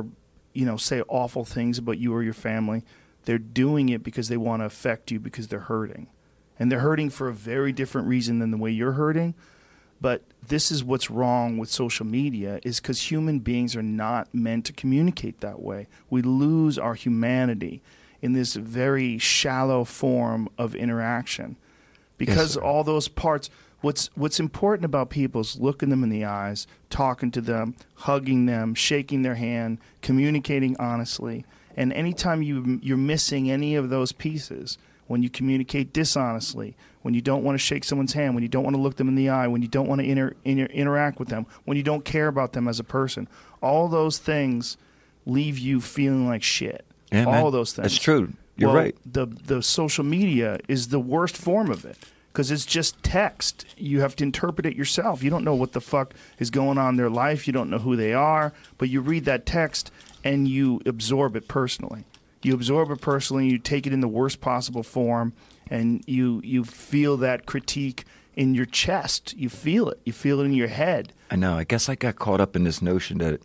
say awful things about you or your family. They're doing it because they want to affect you, because they're hurting. And they're hurting for a very different reason than the way you're hurting. But this is what's wrong with social media, is because human beings are not meant to communicate that way. We lose our humanity in this very shallow form of interaction. Because all those parts, what's important about people is looking them in the eyes, talking to them, hugging them, shaking their hand, communicating honestly. And anytime you're missing any of those pieces, when you communicate dishonestly, when you don't want to shake someone's hand, when you don't want to look them in the eye, when you don't want to interact with them, when you don't care about them as a person. All those things leave you feeling like shit. Yeah, all those things. That's true. You're right. The social media is the worst form of it because it's just text. You have to interpret it yourself. You don't know what the fuck is going on in their life. You don't know who they are, but you read that text and you absorb it personally. You absorb it personally, you take it in the worst possible form, and you feel that critique in your chest. You feel it. You feel it in your head. I know. I guess I got caught up in this notion that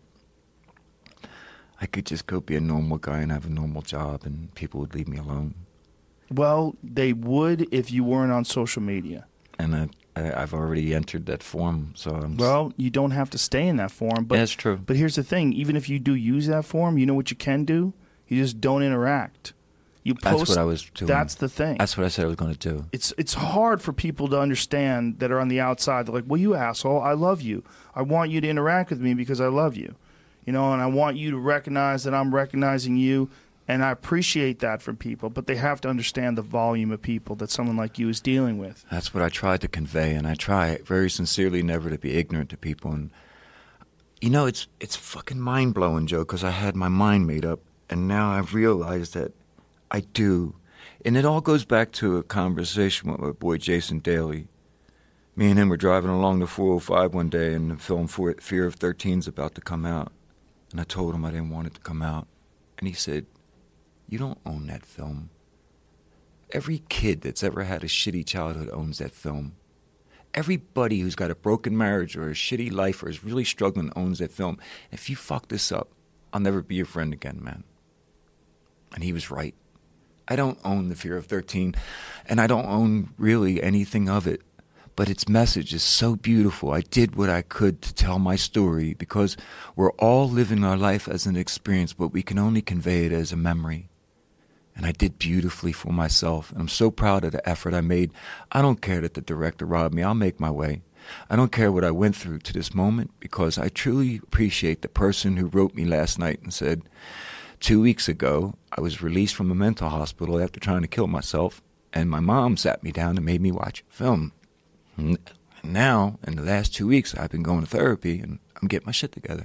I could just go be a normal guy and have a normal job and people would leave me alone. Well, they would if you weren't on social media. And I've already entered that form, so Well, you don't have to stay in that form. But, that's true. But here's the thing. Even if you do use that form, you know what you can do? You just don't interact. You post. That's what I was doing. That's the thing. That's what I said I was going to do. It's hard for people to understand that are on the outside. They're like, well, you asshole, I love you. I want you to interact with me because I love you. You know, and I want you to recognize that I'm recognizing you, and I appreciate that from people. But they have to understand the volume of people that someone like you is dealing with. That's what I tried to convey, and I try very sincerely never to be ignorant to people. And, you know, it's fucking mind-blowing, Joe, because I had my mind made up. And now I've realized that I do. And it all goes back to a conversation with my boy Jason Daly. Me and him were driving along the 405 one day, and the film Fear of 13 is about to come out. And I told him I didn't want it to come out. And he said, you don't own that film. Every kid that's ever had a shitty childhood owns that film. Everybody who's got a broken marriage or a shitty life or is really struggling owns that film. If you fuck this up, I'll never be your friend again, man. And he was right. I don't own the Fear of 13, and I don't own really anything of it. But its message is so beautiful. I did what I could to tell my story because we're all living our life as an experience, but we can only convey it as a memory. And I did beautifully for myself, and I'm so proud of the effort I made. I don't care that the director robbed me. I'll make my way. I don't care what I went through to this moment because I truly appreciate the person who wrote me last night and said, 2 weeks ago, I was released from a mental hospital after trying to kill myself, and my mom sat me down and made me watch a film. And now, in the last 2 weeks, I've been going to therapy, and I'm getting my shit together.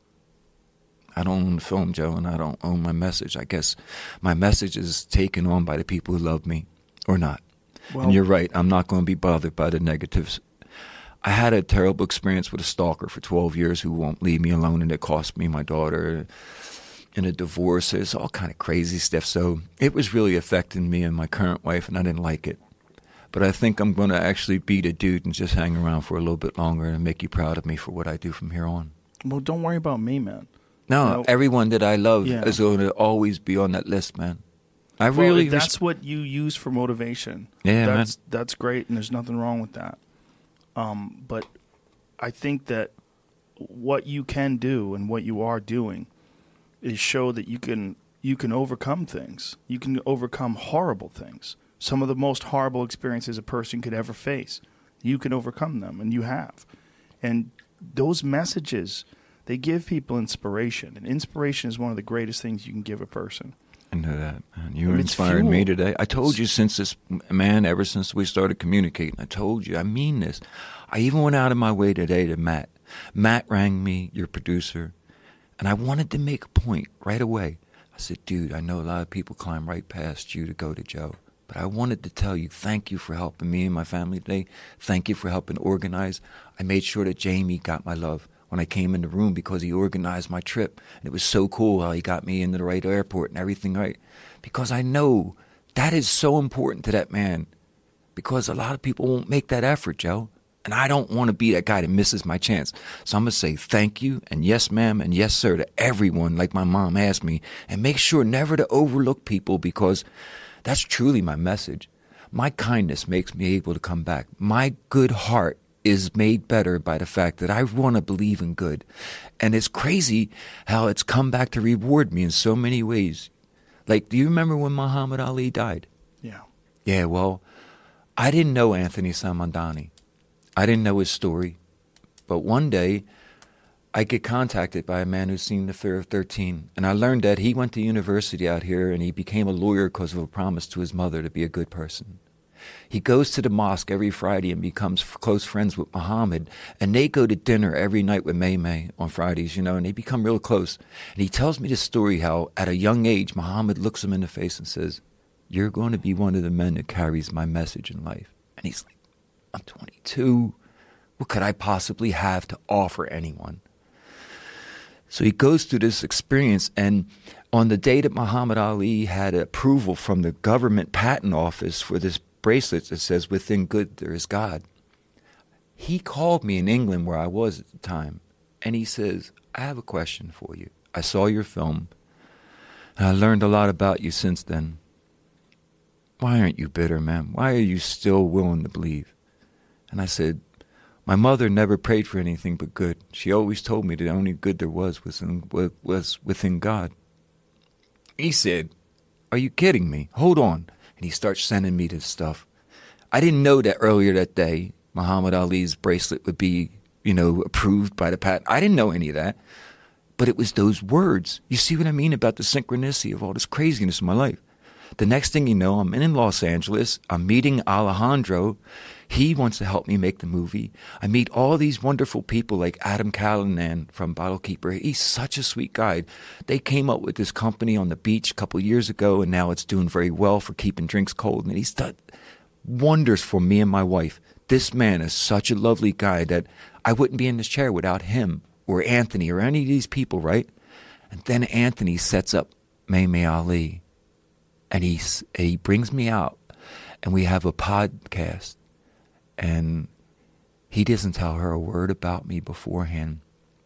I don't own the film, Joe, and I don't own my message. I guess my message is taken on by the people who love me, or not. Well, and you're right, I'm not going to be bothered by the negatives. I had a terrible experience with a stalker for 12 years who won't leave me alone, and it cost me my daughter in a divorce. There's all kind of crazy stuff. So it was really affecting me and my current wife, and I didn't like it. But I think I'm going to actually be the dude and just hang around for a little bit longer and make you proud of me for what I do from here on. Well, don't worry about me, man. No, you know, everyone that I love is going to always be on that list, man. That's what you use for motivation. Yeah, that's great, and there's nothing wrong with that. But I think that what you can do and what you are doing is show that you can overcome things. You can overcome horrible things. Some of the most horrible experiences a person could ever face. You can overcome them, and you have. And those messages, they give people inspiration. And inspiration is one of the greatest things you can give a person. I know that, man. You inspired me today. I told you ever since we started communicating, I told you, I mean this. I even went out of my way today to Matt. Matt rang me, your producer, and I wanted to make a point right away. I said, dude, I know a lot of people climb right past you to go to Joe, but I wanted to tell you thank you for helping me and my family today. Thank you for helping organize. I made sure that Jamie got my love when I came in the room because he organized my trip. And it was so cool how he got me into the right airport and everything right. Because I know that is so important to that man. Because a lot of people won't make that effort, Joe. And I don't want to be that guy that misses my chance. So I'm going to say thank you and yes, ma'am, and yes, sir to everyone like my mom asked me. And make sure never to overlook people because that's truly my message. My kindness makes me able to come back. My good heart is made better by the fact that I want to believe in good. And it's crazy how it's come back to reward me in so many ways. Like, do you remember when Muhammad Ali died? Yeah. Yeah, well, I didn't know Anthony Samandani. I didn't know his story. But one day, I get contacted by a man who's seen the Fear of 13. And I learned that he went to university out here and he became a lawyer because of a promise to his mother to be a good person. He goes to the mosque every Friday and becomes close friends with Muhammad. And they go to dinner every night with May May on Fridays, and they become real close. And he tells me this story how at a young age, Muhammad looks him in the face and says, "You're going to be one of the men that carries my message in life." And he's like, "I'm 22. What could I possibly have to offer anyone?" So he goes through this experience, and on the day that Muhammad Ali had approval from the government patent office for this bracelet that says, "Within good there is God," he called me in England where I was at the time, and he says, "I have a question for you. I saw your film, and I learned a lot about you since then. Why aren't you bitter, man? Why are you still willing to believe?" And I said, "My mother never prayed for anything but good. She always told me the only good there was within God." He said, "Are you kidding me? Hold on." And he starts sending me this stuff. I didn't know that earlier that day, Muhammad Ali's bracelet would be, approved by the patent. I didn't know any of that. But it was those words. You see what I mean about the synchronicity of all this craziness in my life? The next thing you know, I'm in Los Angeles. I'm meeting Alejandro. He wants to help me make the movie. I meet all these wonderful people like Adam Callanan from Bottle Keeper. He's such a sweet guy. They came up with this company on the beach a couple of years ago, and now it's doing very well for keeping drinks cold. And he's done wonders for me and my wife. This man is such a lovely guy that I wouldn't be in this chair without him or Anthony or any of these people, right? And then Anthony sets up May May Ali. And he brings me out, and we have a podcast, and he doesn't tell her a word about me beforehand.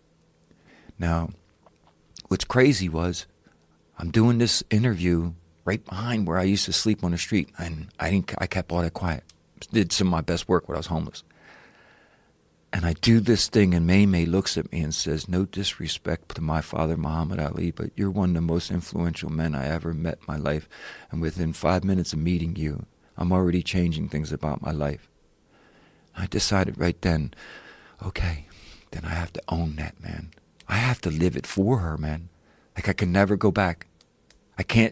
Now, what's crazy was I'm doing this interview right behind where I used to sleep on the street, and I kept all that quiet. Did some of my best work when I was homeless. And I do this thing, and May May looks at me and says, "No disrespect to my father, Muhammad Ali, but you're one of the most influential men I ever met in my life. And within 5 minutes of meeting you, I'm already changing things about my life." I decided right then, okay, then I have to own that, man. I have to live it for her, man. Like I can never go back. I can't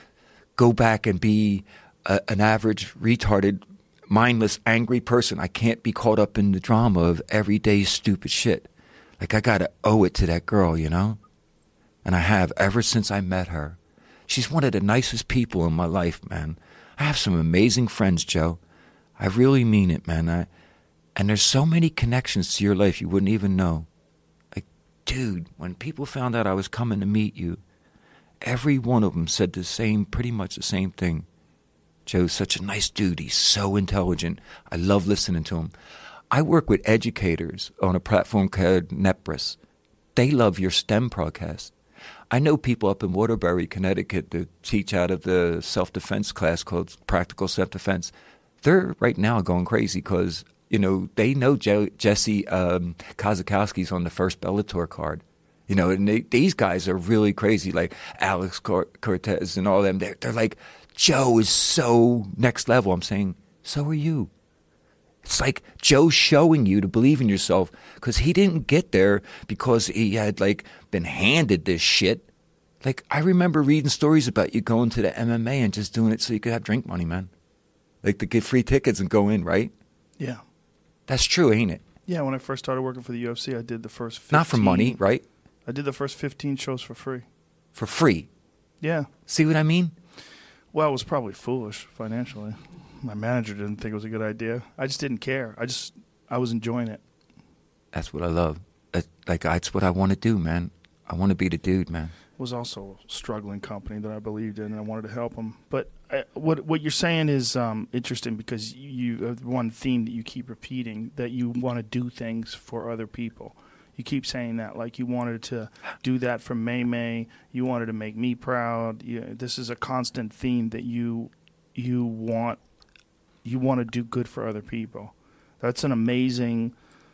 go back and be an average, retarded, mindless, angry person. I can't be caught up in the drama of everyday stupid shit. Like I gotta owe it to that girl, And I have ever since I met her. She's one of the nicest people in my life, man. I have some amazing friends, Joe. I really mean it, man. And there's so many connections to your life you wouldn't even know. Like, dude, when people found out I was coming to meet you, every one of them said pretty much the same thing. "Joe's such a nice dude. He's so intelligent. I love listening to him." I work with educators on a platform called Nepris. They love your STEM podcast. I know people up in Waterbury, Connecticut that teach out of the self-defense class called Practical Self-Defense. They're right now going crazy because, they know Jesse Kazakowski's on the first Bellator card. And these guys are really crazy, like Alex Cortez and all them. They're like, "Joe is so next level." I'm saying, so are you. It's like Joe showing you to believe in yourself because he didn't get there because he had been handed this shit. Like I remember reading stories about you going to the MMA and just doing it so you could have drink money, man. Like to get free tickets and go in, right? Yeah. That's true, ain't it? Yeah, when I first started working for the UFC, I did the first 15. Not for money, right? I did the first 15 shows for free. For free? Yeah. See what I mean? Well, it was probably foolish financially. My manager didn't think it was a good idea. I just didn't care. I was enjoying it. That's what I love. That's what I want to do, man. I want to be the dude, man. It was also a struggling company that I believed in, and I wanted to help them. But what you're saying is interesting because you have one theme that you keep repeating, that you want to do things for other people. You keep saying that, like you wanted to do that for May May. You wanted to make me proud. This is a constant theme that you want to do good for other people. That's an amazing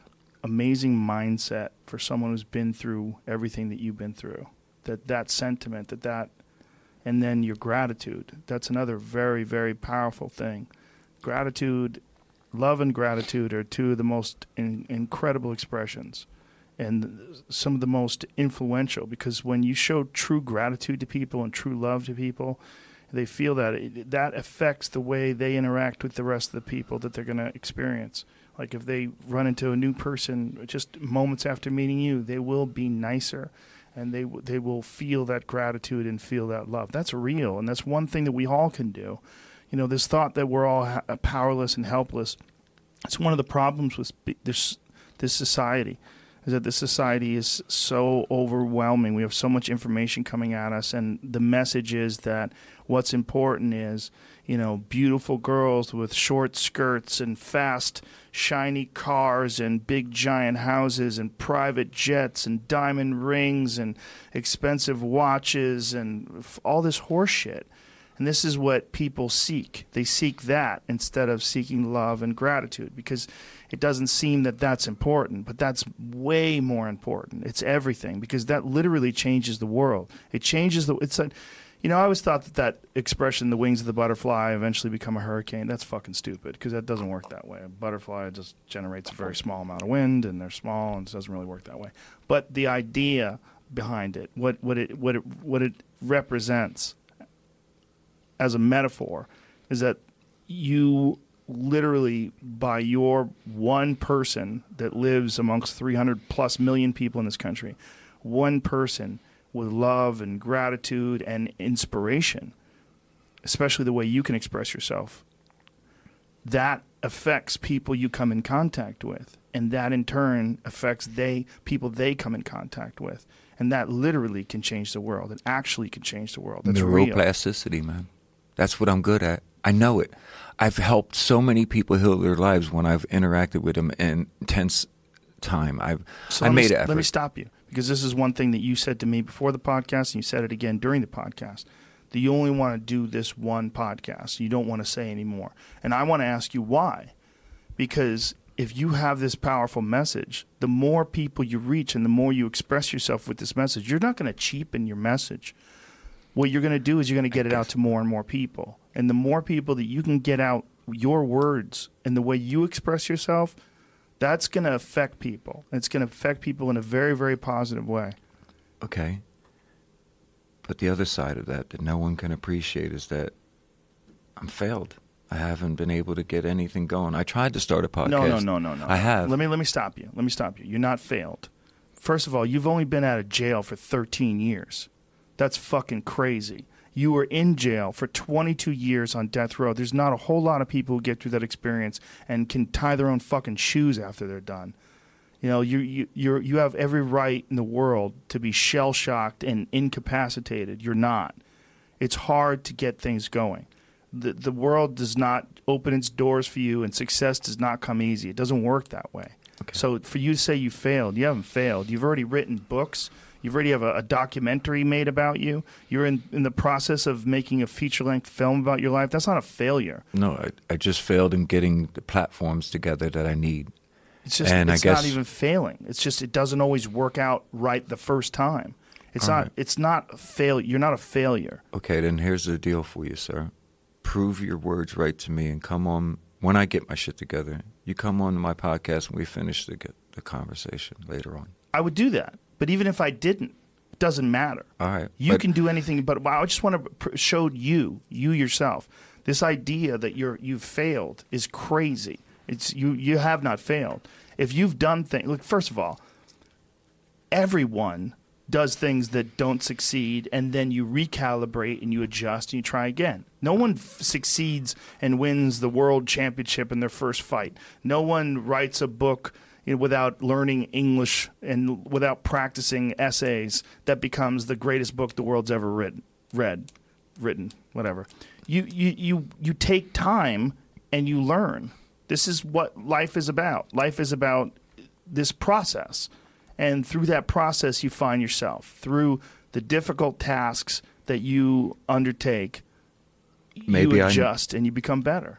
mindset for someone who's been through everything that you've been through. That sentiment, and then your gratitude. That's another very, very powerful thing. Gratitude, love and gratitude are two of the most incredible expressions and some of the most influential, because when you show true gratitude to people and true love to people, they feel that, that affects the way they interact with the rest of the people that they're going to experience. Like if they run into a new person just moments after meeting you, they will be nicer, and they will feel that gratitude and feel that love. That's real, and that's one thing that we all can do. You know, this thought that we're all powerless and helpless, it's one of the problems with this society, is that this society is so overwhelming. We have so much information coming at us, and the message is that what's important is, you know, beautiful girls with short skirts and fast, shiny cars and big giant houses and private jets and diamond rings and expensive watches and all this horse shit. And this is what people seek. They seek that instead of seeking love and gratitude, because it doesn't seem that that's important, but that's way more important. It's everything, because that literally changes the world. It changes you know, I always thought that expression, the wings of the butterfly eventually become a hurricane, that's fucking stupid, because that doesn't work that way. A butterfly just generates a very small amount of wind, and they're small, and it doesn't really work that way. But the idea behind it, what it represents as a metaphor, is that you literally, by your one person that lives amongst 300 plus million people in this country, one person with love and gratitude and inspiration, especially the way you can express yourself, that affects people you come in contact with, and that in turn affects people they come in contact with, and that literally can change the world. It actually can change the world. That's real. Neuroplasticity, man. That's what I'm good at. I know it. I've helped so many people heal their lives when I've interacted with them in intense time. I made an effort. Let me stop you, because this is one thing that you said to me before the podcast, and you said it again during the podcast, that you only want to do this one podcast. You don't want to say any more. And I want to ask you why. Because if you have this powerful message, the more people you reach and the more you express yourself with this message, you're not going to cheapen your message. What you're going to do is you're going to get it out to more and more people. And the more people that you can get out your words and the way you express yourself, that's going to affect people. It's going to affect people in a very, very positive way. Okay. But the other side of that no one can appreciate is that I'm failed. I haven't been able to get anything going. I tried to start a podcast. No. I have. Let me stop you. You're not failed. First of all, you've only been out of jail for 13 years. That's fucking crazy. You were in jail for 22 years on death row. There's not a whole lot of people who get through that experience and can tie their own fucking shoes after they're done. You know, you have every right in the world to be shell-shocked and incapacitated. You're not. It's hard to get things going. The world does not open its doors for you, and success does not come easy. It doesn't work that way. Okay. So for you to say you failed, you haven't failed. You've already written books. You already have a documentary made about you. You're in the process of making a feature-length film about your life. That's not a failure. No, I just failed in getting the platforms together that I need. It's just, and it's not even failing. It's just it doesn't always work out right the first time. It's not. Right. It's not a failure. You're not a failure. Okay, then here's the deal for you, sir. Prove your words right to me and come on when I get my shit together. You come on to my podcast and we finish the conversation later on. I would do that. But even if I didn't, it doesn't matter. All right. You can do anything, but I just want to show you yourself, this idea that you've failed is crazy. It's you have not failed. If you've done things, look, first of all, everyone does things that don't succeed, and then you recalibrate and you adjust and you try again. No one succeeds and wins the world championship in their first fight. No one writes a book without learning English and without practicing essays that becomes the greatest book the world's ever written, whatever. You take time and you learn. This is what life is about. Life is about this process. And through that process, you find yourself. Through the difficult tasks that you undertake, you adjust and you become better.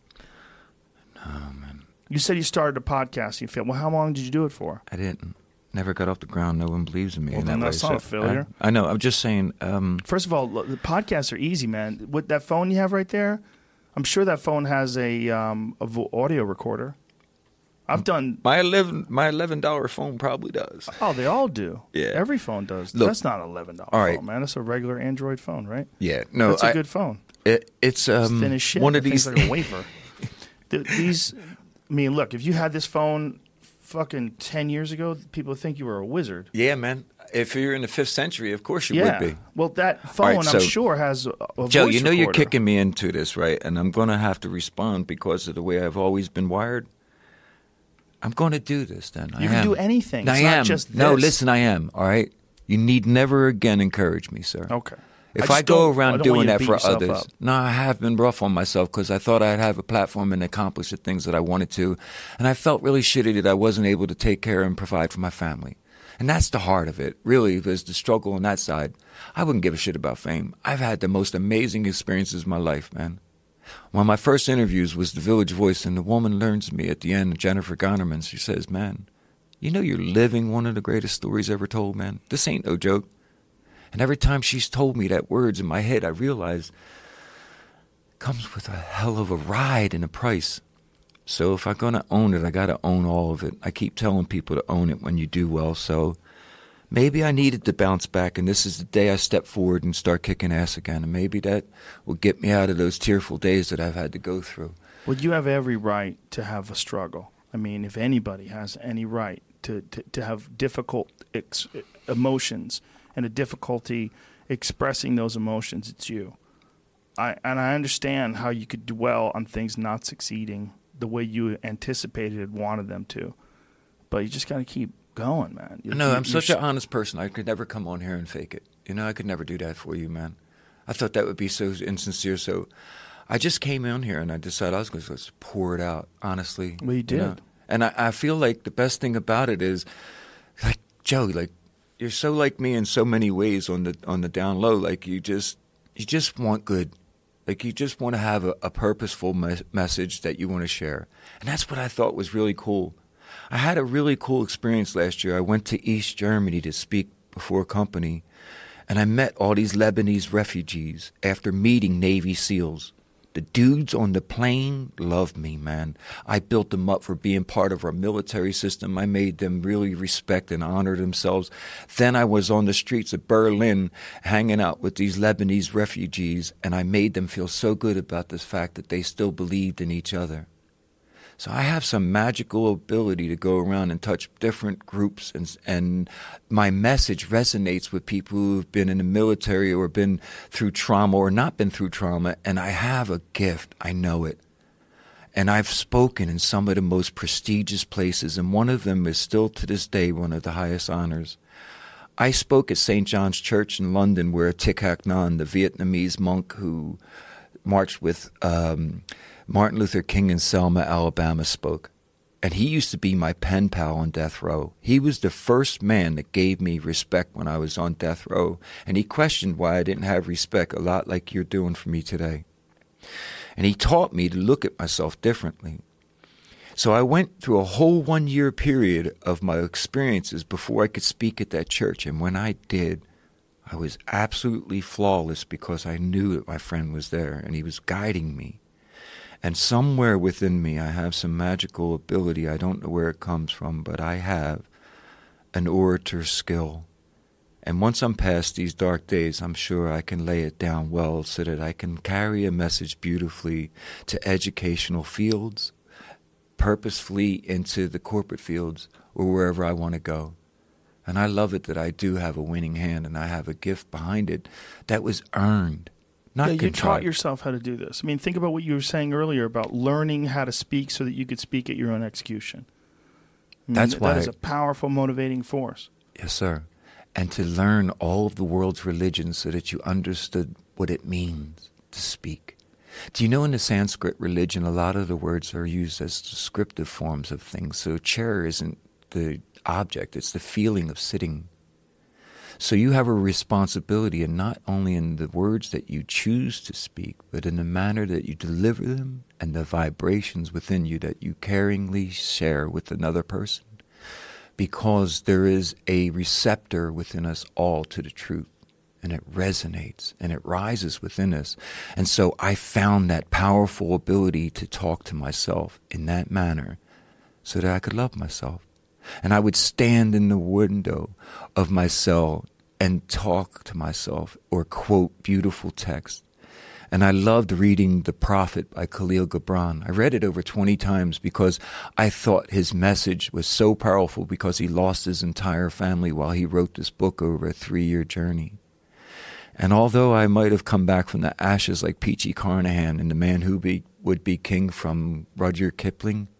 No, man. You said you started a podcast and you failed. Well, how long did you do it for? I didn't. Never got off the ground. No one believes in me. Well, then that's not a failure. I know. I'm just saying. First of all, the podcasts are easy, man. With that phone you have right there, I'm sure that phone has a audio recorder. I've done my $11 phone probably does. Oh, they all do. Yeah. Every phone does. Look, that's not an $11 all right. phone, man. That's a regular Android phone, right? Yeah, no, That's a good phone. It's Thin as shit. one of The thing's these. like a wafer. I mean, look, if you had this phone fucking 10 years ago, people would think you were a wizard. Yeah, man. If you're in the 5th century, of course you Yeah. would be. Well, that phone, All right, so- I'm sure, has a Joe, voice you know you're recorder. kicking me into this, right? And I'm going to have to respond because of the way I've always been wired. I'm going to do this then. You can do anything. It's I not am. just No, this. listen, I am. All right? You need never again encourage me, sir. Okay. If just I go don't- around I don't want doing you to that beat for yourself others, up. no, I have been rough on myself because I thought I'd have a platform and accomplish the things that I wanted to. And I felt really shitty that I wasn't able to take care and provide for my family. And that's the heart of it, really, is the struggle on that side. I wouldn't give a shit about fame. I've had the most amazing experiences of my life, man. One of my first interviews was The Village Voice, and the woman learns to me at the end, Jennifer Gonnerman, she says, man, you know you're living one of the greatest stories ever told, man. This ain't no joke. And every time she's told me that words in my head, I realize it comes with a hell of a ride and a price. So if I'm going to own it, I got to own all of it. I keep telling people to own it when you do well. So maybe I needed to bounce back, and this is the day I step forward and start kicking ass again. And maybe that will get me out of those tearful days that I've had to go through. Well, you have every right to have a struggle. I mean, if anybody has any right to have difficult emotions and a difficulty expressing those emotions, it's you. I understand how you could dwell on things not succeeding the way you anticipated and wanted them to, but you just got to keep going, man. No, I'm such an honest person. I could never come on here and fake it. You know, I could never do that for you, man. I thought that would be so insincere. So I just came in here and I decided I was going to pour it out, honestly. Well, you did. know? And I feel like the best thing about it is, like, Joe, like, you're so like me in so many ways on the down low. Like, you just want good. Like, you just want to have a purposeful message that you want to share. And that's what I thought was really cool. I had a really cool experience last year. I went to East Germany to speak before a company, and I met all these Lebanese refugees after meeting Navy SEALs. The dudes on the plane loved me, man. I built them up for being part of our military system. I made them really respect and honor themselves. Then I was on the streets of Berlin hanging out with these Lebanese refugees, and I made them feel so good about this fact that they still believed in each other. So I have some magical ability to go around and touch different groups, and my message resonates with people who've been in the military or been through trauma or not been through trauma, and I have a gift. I know it. And I've spoken in some of the most prestigious places, and one of them is still to this day one of the highest honors. I spoke at St. John's Church in London where Thich Nhat Hanh, the Vietnamese monk who marched with Martin Luther King in Selma, Alabama, spoke. And he used to be my pen pal on death row. He was the first man that gave me respect when I was on death row. And he questioned why I didn't have respect, a lot like you're doing for me today. And he taught me to look at myself differently. So I went through a whole 1 year period of my experiences before I could speak at that church. And when I did, I was absolutely flawless because I knew that my friend was there and he was guiding me. And somewhere within me, I have some magical ability. I don't know where it comes from, but I have an orator skill. And once I'm past these dark days, I'm sure I can lay it down well so that I can carry a message beautifully to educational fields, purposefully into the corporate fields, or wherever I want to go. And I love it that I do have a winning hand and I have a gift behind it that was earned. Yeah, you taught yourself how to do this. I mean, think about what you were saying earlier about learning how to speak so that you could speak at your own execution. I mean, That's why that is a powerful motivating force. Yes, sir. And to learn all of the world's religions so that you understood what it means to speak. Do you know in the Sanskrit religion, a lot of the words are used as descriptive forms of things. So chair isn't the object, it's the feeling of sitting. So you have a responsibility, and not only in the words that you choose to speak, but in the manner that you deliver them and the vibrations within you that you caringly share with another person. Because there is a receptor within us all to the truth, and it resonates, and it rises within us. And so I found that powerful ability to talk to myself in that manner so that I could love myself. And I would stand in the window of my cell and talk to myself or quote beautiful text. And I loved reading The Prophet by Khalil Gibran. I read it over 20 times because I thought his message was so powerful because he lost his entire family while he wrote this book over a 3-year journey. And although I might have come back from the ashes like Peachy Carnahan and The Man Who Would Be King from Rudyard Kipling,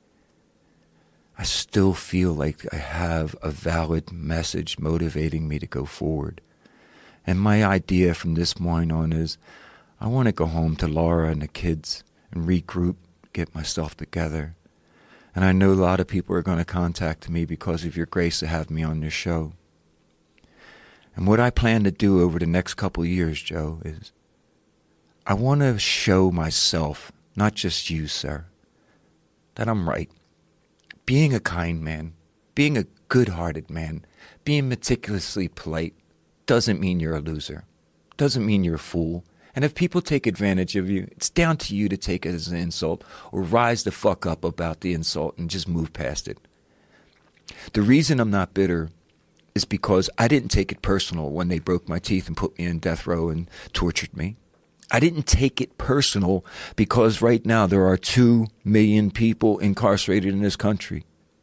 I still feel like I have a valid message motivating me to go forward. And my idea from this point on is I want to go home to Laura and the kids and regroup, get myself together. And I know a lot of people are going to contact me because of your grace to have me on your show. And what I plan to do over the next couple of years, Joe, is I want to show myself, not just you, sir, that I'm right. Being a kind man, being a good-hearted man, being meticulously polite doesn't mean you're a loser, doesn't mean you're a fool. And if people take advantage of you, it's down to you to take it as an insult or rise the fuck up about the insult and just move past it. The reason I'm not bitter is because I didn't take it personal when they broke my teeth and put me in death row and tortured me. I didn't take it personal because right now there are 2 million people incarcerated in this country.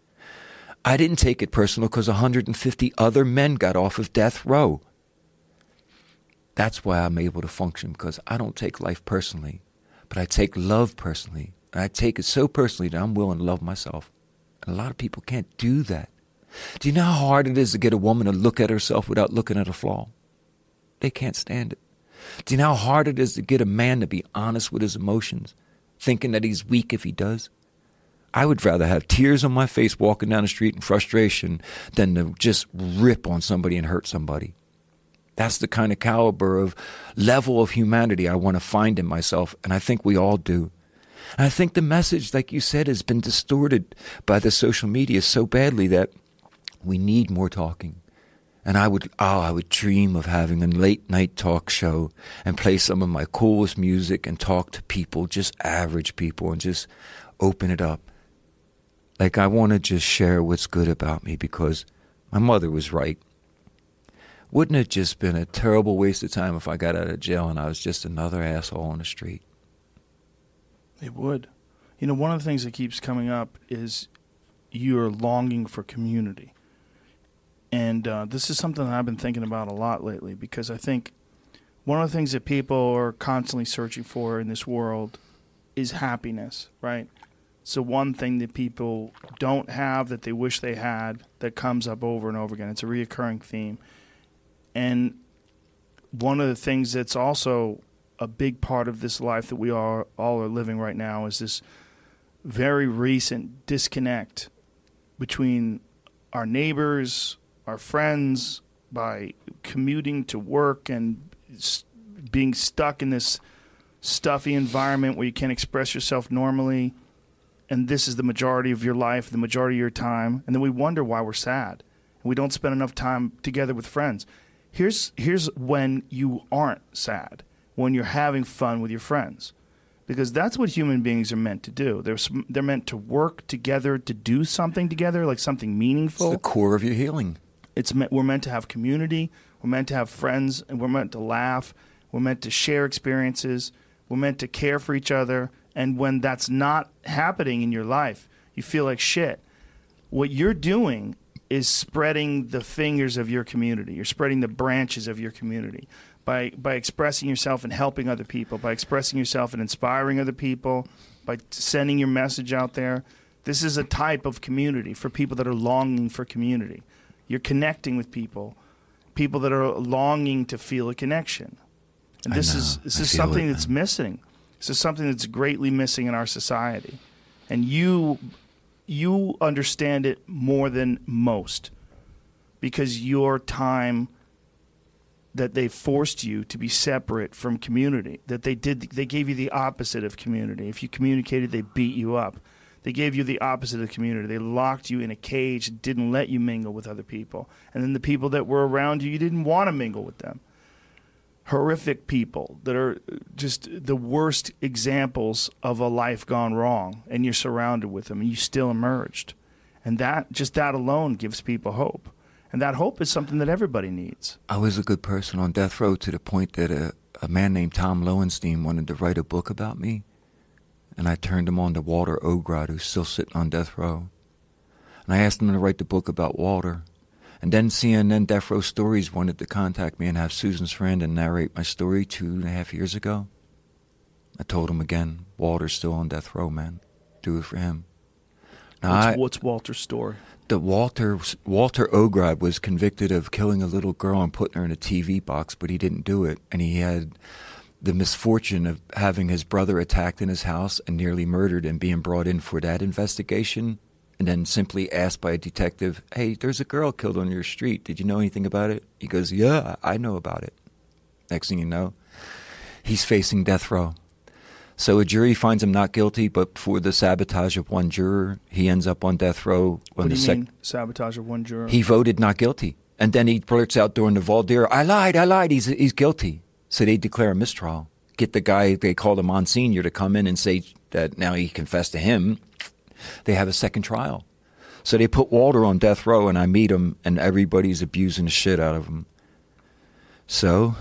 I didn't take it personal because 150 other men got off of death row. That's why I'm able to function, because I don't take life personally, but I take love personally. And I take it so personally that I'm willing to love myself. And a lot of people can't do that. Do you know how hard it is to get a woman to look at herself without looking at a flaw? They can't stand it. Do you know how hard it is to get a man to be honest with his emotions, thinking that he's weak if he does? I would rather have tears on my face walking down the street in frustration than to just rip on somebody and hurt somebody. That's the kind of caliber of level of humanity I want to find in myself, and I think we all do. And I think the message, like you said, has been distorted by the social media so badly that we need more talking. And I would dream of having a late night talk show and play some of my coolest music and talk to people, just average people, and just open it up. Like, I want to just share what's good about me because my mother was right. Wouldn't it just been a terrible waste of time if I got out of jail and I was just another asshole on the street? It would. You know, one of the things that keeps coming up is you're longing for community. And this is something that I've been thinking about a lot lately, because I think one of the things that people are constantly searching for in this world is happiness, right? So one thing that people don't have that they wish they had that comes up over and over again. It's a reoccurring theme. And one of the things that's also a big part of this life that we all are living right now is this very recent disconnect between our neighbors, our friends, by commuting to work and being stuck in this stuffy environment where you can't express yourself normally. And this is the majority of your life, the majority of your time. And then we wonder why we're sad. And we don't spend enough time together with friends. Here's when you aren't sad, when you're having fun with your friends. Because that's what human beings are meant to do. They're meant to work together, to do something together, like something meaningful. It's the core of your healing. We're meant to have community. We're meant to have friends, and we're meant to laugh. We're meant to share experiences. We're meant to care for each other. And when that's not happening in your life, you feel like shit. What you're doing is spreading the fingers of your community. You're spreading the branches of your community by expressing yourself and helping other people, by expressing yourself and inspiring other people, by sending your message out there. This is a type of community for people that are longing for community. You're connecting with people that are longing to feel a connection. And this is something that's missing. This is something that's greatly missing in our society. And you understand it more than most, because your time that they forced you to be separate from community, that they gave you the opposite of community. If you communicated, they beat you up. They gave you the opposite of community. They locked you in a cage, didn't let you mingle with other people. And then the people that were around you, you didn't want to mingle with them. Horrific people that are just the worst examples of a life gone wrong, and you're surrounded with them, and you still emerged. And that alone gives people hope. And that hope is something that everybody needs. I was a good person on death row to the point that a man named Tom Lowenstein wanted to write a book about me. And I turned him on to Walter Ogrod, who's still sitting on death row. And I asked him to write the book about Walter. And then CNN Death Row Stories wanted to contact me and have Susan Sarandon narrate my story 2.5 years ago. I told him again, Walter's still on death row, man. Do it for him. Now, What's Walter's story? Walter Ogrod was convicted of killing a little girl and putting her in a TV box, but he didn't do it. And he had the misfortune of having his brother attacked in his house and nearly murdered and being brought in for that investigation. And then simply asked by a detective, hey, there's a girl killed on your street. Did you know anything about it? He goes, yeah, I know about it. Next thing you know, he's facing death row. So a jury finds him not guilty, but for the sabotage of one juror, he ends up on death row. What do you mean, sabotage of one juror? He voted not guilty. And then he blurts out during the voir dire, I lied, he's guilty. So they declare a mistrial. Get the guy, they called him Monsignor, to come in and say that now he confessed to him. They have a second trial. So they put Walter on death row, and I meet him, and everybody's abusing the shit out of him. So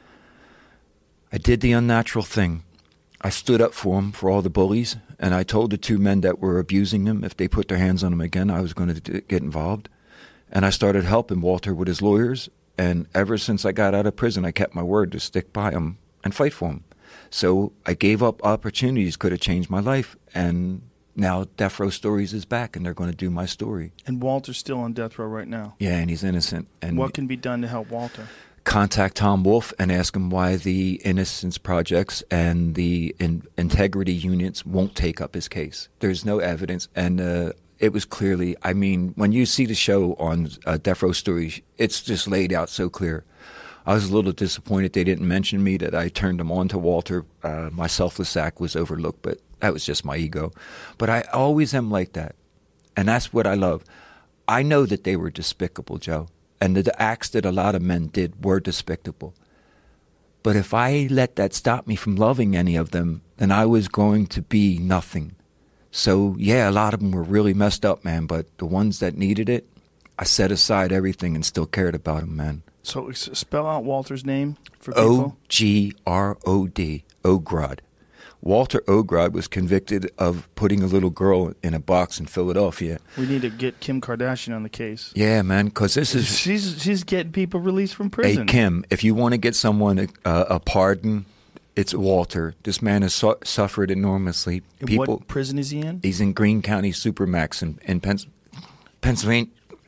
I did the unnatural thing. I stood up for him, for all the bullies, and I told the two men that were abusing him, if they put their hands on him again, I was going to get involved. And I started helping Walter with his lawyers, and ever since I got out of prison, I kept my word to stick by him and fight for him. So I gave up opportunities, could have changed my life, and now Death Row Stories is back, and they're going to do my story. And Walter's still on death row right now. Yeah, and he's innocent. And what can be done to help Walter? Contact Tom Wolfe and ask him why the Innocence Projects and the integrity units won't take up his case. There's no evidence, and it was clearly, I mean, when you see the show on Death Row Stories, it's just laid out so clear. I was a little disappointed they didn't mention me, that I turned them on to Walter. My selfless act was overlooked, but that was just my ego. But I always am like that, and that's what I love. I know that they were despicable, Joe, and the acts that a lot of men did were despicable. But if I let that stop me from loving any of them, then I was going to be nothing. So, yeah, a lot of them were really messed up, man, but the ones that needed it, I set aside everything and still cared about them, man. So spell out Walter's name for people. Ogrod. Ogrod. Walter Ogrod was convicted of putting a little girl in a box in Philadelphia. We need to get Kim Kardashian on the case. Yeah, man, because this is... She's getting people released from prison. Hey, Kim, if you want to get someone a pardon, it's Walter. This man has suffered enormously. What prison is he in? He's in Greene County Supermax in Pennsylvania.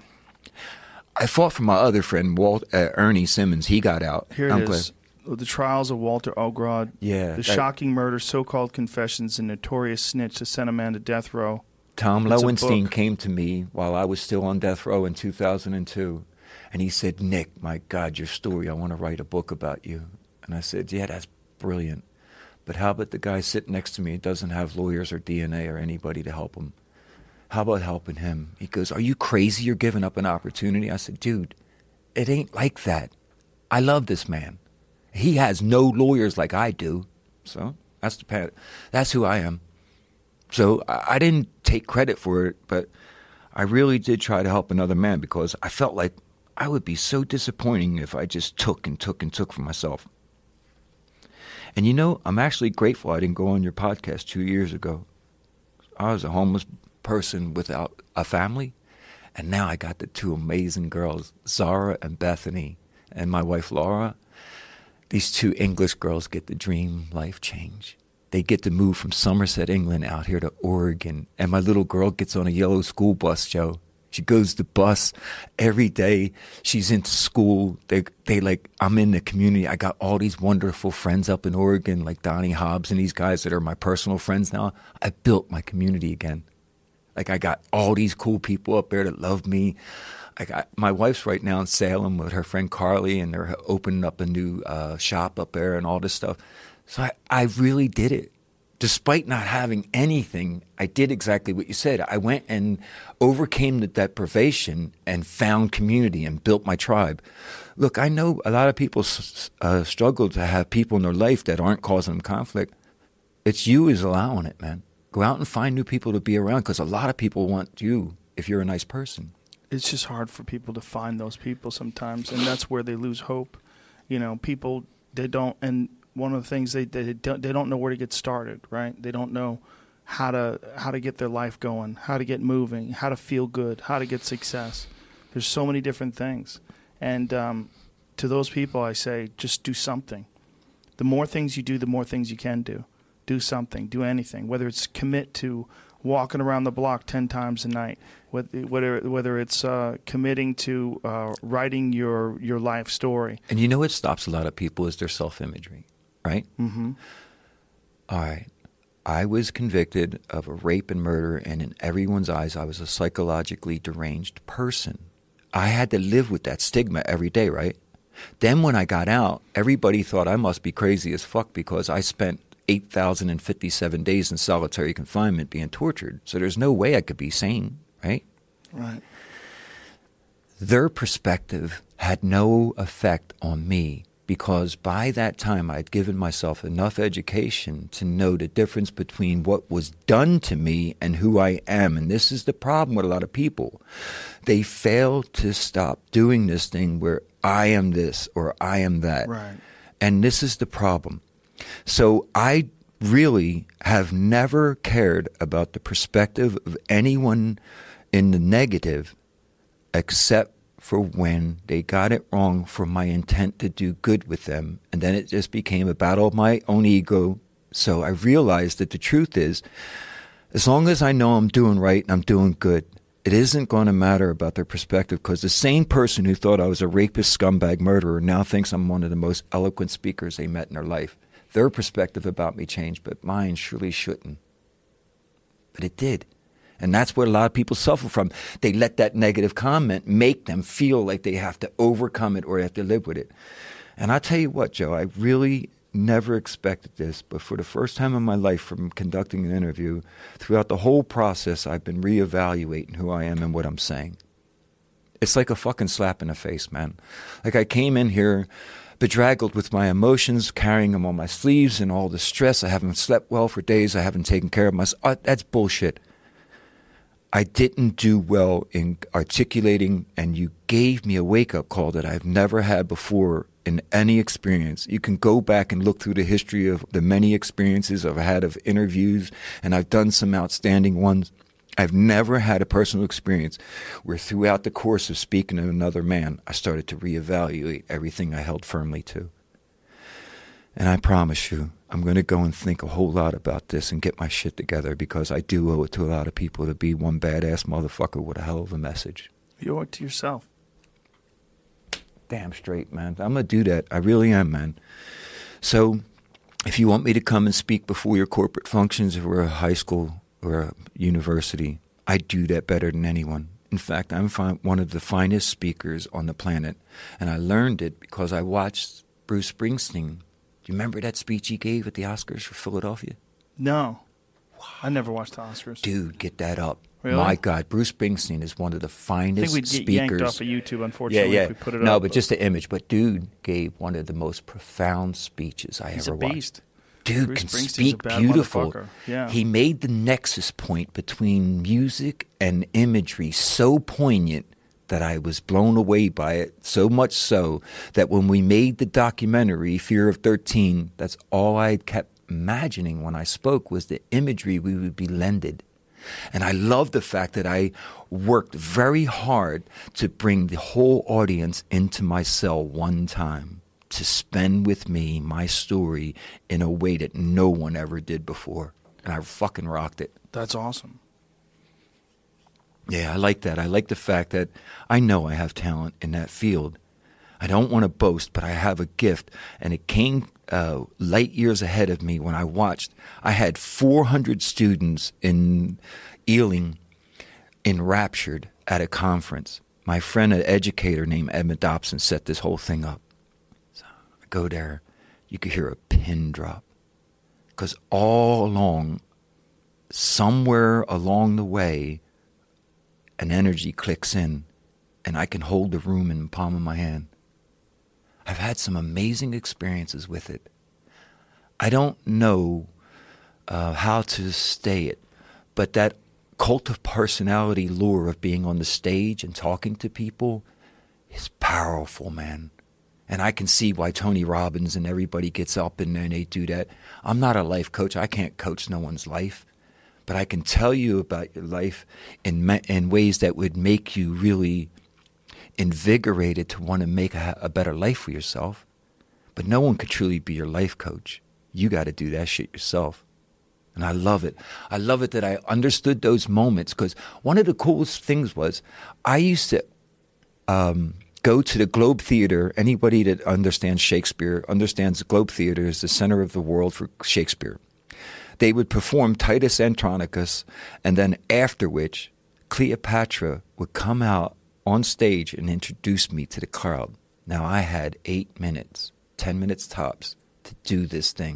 I fought for my other friend, Ernie Simmons. He got out. Here it is. The Trials of Walter Ogrod. Yeah. The Shocking Murder, So-Called Confessions, and Notorious Snitch to Send a Man to Death Row. Tom Lowenstein came to me while I was still on death row in 2002. And he said, Nick, my God, your story, I want to write a book about you. And I said, yeah, that's brilliant. But how about the guy sitting next to me who doesn't have lawyers or DNA or anybody to help him? How about helping him? He goes, are you crazy? You're giving up an opportunity? I said, dude, it ain't like that. I love this man. He has no lawyers like I do. So that's who I am. So I didn't take credit for it, but I really did try to help another man because I felt like I would be so disappointing if I just took for myself. And you know, I'm actually grateful I didn't go on your podcast 2 years ago. I was a homeless person without a family, and now I got the two amazing girls, Zara and Bethany, and my wife Laura. These two English girls get the dream life change. They get to move from Somerset, England out here to Oregon, and my little girl gets on a yellow school bus, Joe. She goes to bus every day. She's into school. They like, I'm in the community. I got all these wonderful friends up in Oregon, like Donnie Hobbs and these guys that are my personal friends now. I built my community again. Like, I got all these cool people up there that love me. I got my wife's right now in Salem with her friend Carly, and they're opening up a new shop up there and all this stuff. So I really did it. Despite not having anything, I did exactly what you said. I went and overcame the deprivation and found community and built my tribe. Look, I know a lot of people struggle to have people in their life that aren't causing them conflict. It's you who's allowing it, man. Go out and find new people to be around because a lot of people want you. if you're a nice person. It's just hard for people to find those people sometimes, and that's where they lose hope. You know, people, they don't, and one of the things they don't know where to get started, right? They don't know how to get their life going, how to get moving, how to feel good, how to get success. There's so many different things. And to those people, I say, just do something. The more things you do, the more things you can do. Do something, do anything, whether it's commit to walking around the block 10 times a night, whether it's committing to writing your life story. And you know what stops a lot of people is their self-imagery, right? Mm-hmm. All right. I was convicted of a rape and murder, and in everyone's eyes, I was a psychologically deranged person. I had to live with that stigma every day, right? Then when I got out, everybody thought I must be crazy as fuck because I spent 8,057 days in solitary confinement being tortured. So there's no way I could be sane, right? Right. Their perspective had no effect on me because by that time I'd given myself enough education to know the difference between what was done to me and who I am. And this is the problem with a lot of people. They fail to stop doing this thing where I am this or I am that. Right. And this is the problem. So I really have never cared about the perspective of anyone in the negative except for when they got it wrong for my intent to do good with them. And then it just became a battle of my own ego. So I realized that the truth is, as long as I know I'm doing right and I'm doing good, it isn't going to matter about their perspective because the same person who thought I was a rapist, scumbag, murderer now thinks I'm one of the most eloquent speakers they met in their life. Their perspective about me changed, but mine surely shouldn't. But it did. And that's what a lot of people suffer from. They let that negative comment make them feel like they have to overcome it or they have to live with it. And I'll tell you what, Joe, I really never expected this, but for the first time in my life from conducting an interview, throughout the whole process, I've been reevaluating who I am and what I'm saying. It's like a fucking slap in the face, man. Like I came in here bedraggled with my emotions, carrying them on my sleeves and all the stress. I haven't slept well for days. I haven't taken care of myself. That's bullshit. I didn't do well in articulating, and you gave me a wake-up call that I've never had before in any experience. You can go back and look through the history of the many experiences I've had of interviews, and I've done some outstanding ones. I've never had a personal experience where throughout the course of speaking to another man, I started to reevaluate everything I held firmly to. And I promise you, I'm going to go and think a whole lot about this and get my shit together because I do owe it to a lot of people to be one badass motherfucker with a hell of a message. You owe it to yourself. Damn straight, man. I'm going to do that. I really am, man. So if you want me to come and speak before your corporate functions or a high school or a university, I do that better than anyone. In fact, I'm one of the finest speakers on the planet, and I learned it because I watched Bruce Springsteen. Do you remember that speech he gave at the Oscars for Philadelphia? No. Wow. I never watched the Oscars. Dude, get that up. Really? My God, Bruce Springsteen is one of the finest speakers. I think we'd get yanked off of YouTube, unfortunately, if we put it up. No, but just the image. But dude gave one of the most profound speeches I ever watched. He's a beast. Dude Bruce can Springsteen's speak a bad beautiful. motherfucker. Yeah. He made the nexus point between music and imagery so poignant that I was blown away by it, so much so that when we made the documentary Fear of 13, that's all I kept imagining when I spoke was the imagery we would be lended. And I love the fact that I worked very hard to bring the whole audience into my cell one time to spend with me my story in a way that no one ever did before. And I fucking rocked it. That's awesome. Yeah, I like that. I like the fact that I know I have talent in that field. I don't want to boast, but I have a gift. And it came light years ahead of me when I watched. I had 400 students in Ealing enraptured at a conference. My friend, an educator named Edmund Dobson, set this whole thing up. So I go there. You could hear a pin drop. Because all along, somewhere along the way, an energy clicks in, and I can hold the room in the palm of my hand. I've had some amazing experiences with it. I don't know how to stay it, but that cult of personality lure of being on the stage and talking to people is powerful, man. And I can see why Tony Robbins and everybody gets up and they do that. I'm not a life coach. I can't coach no one's life. But I can tell you about your life in ways that would make you really invigorated to want to make a better life for yourself. But no one could truly be your life coach. You got to do that shit yourself. And I love it. I love it that I understood those moments, because one of the coolest things was I used to go to the Globe Theater. Anybody that understands Shakespeare understands the Globe Theater is the center of the world for Shakespeare. They would perform Titus Andronicus, and then after which Cleopatra would come out on stage and introduce me to the crowd. Now I had 8 minutes, 10 minutes tops, to do this thing.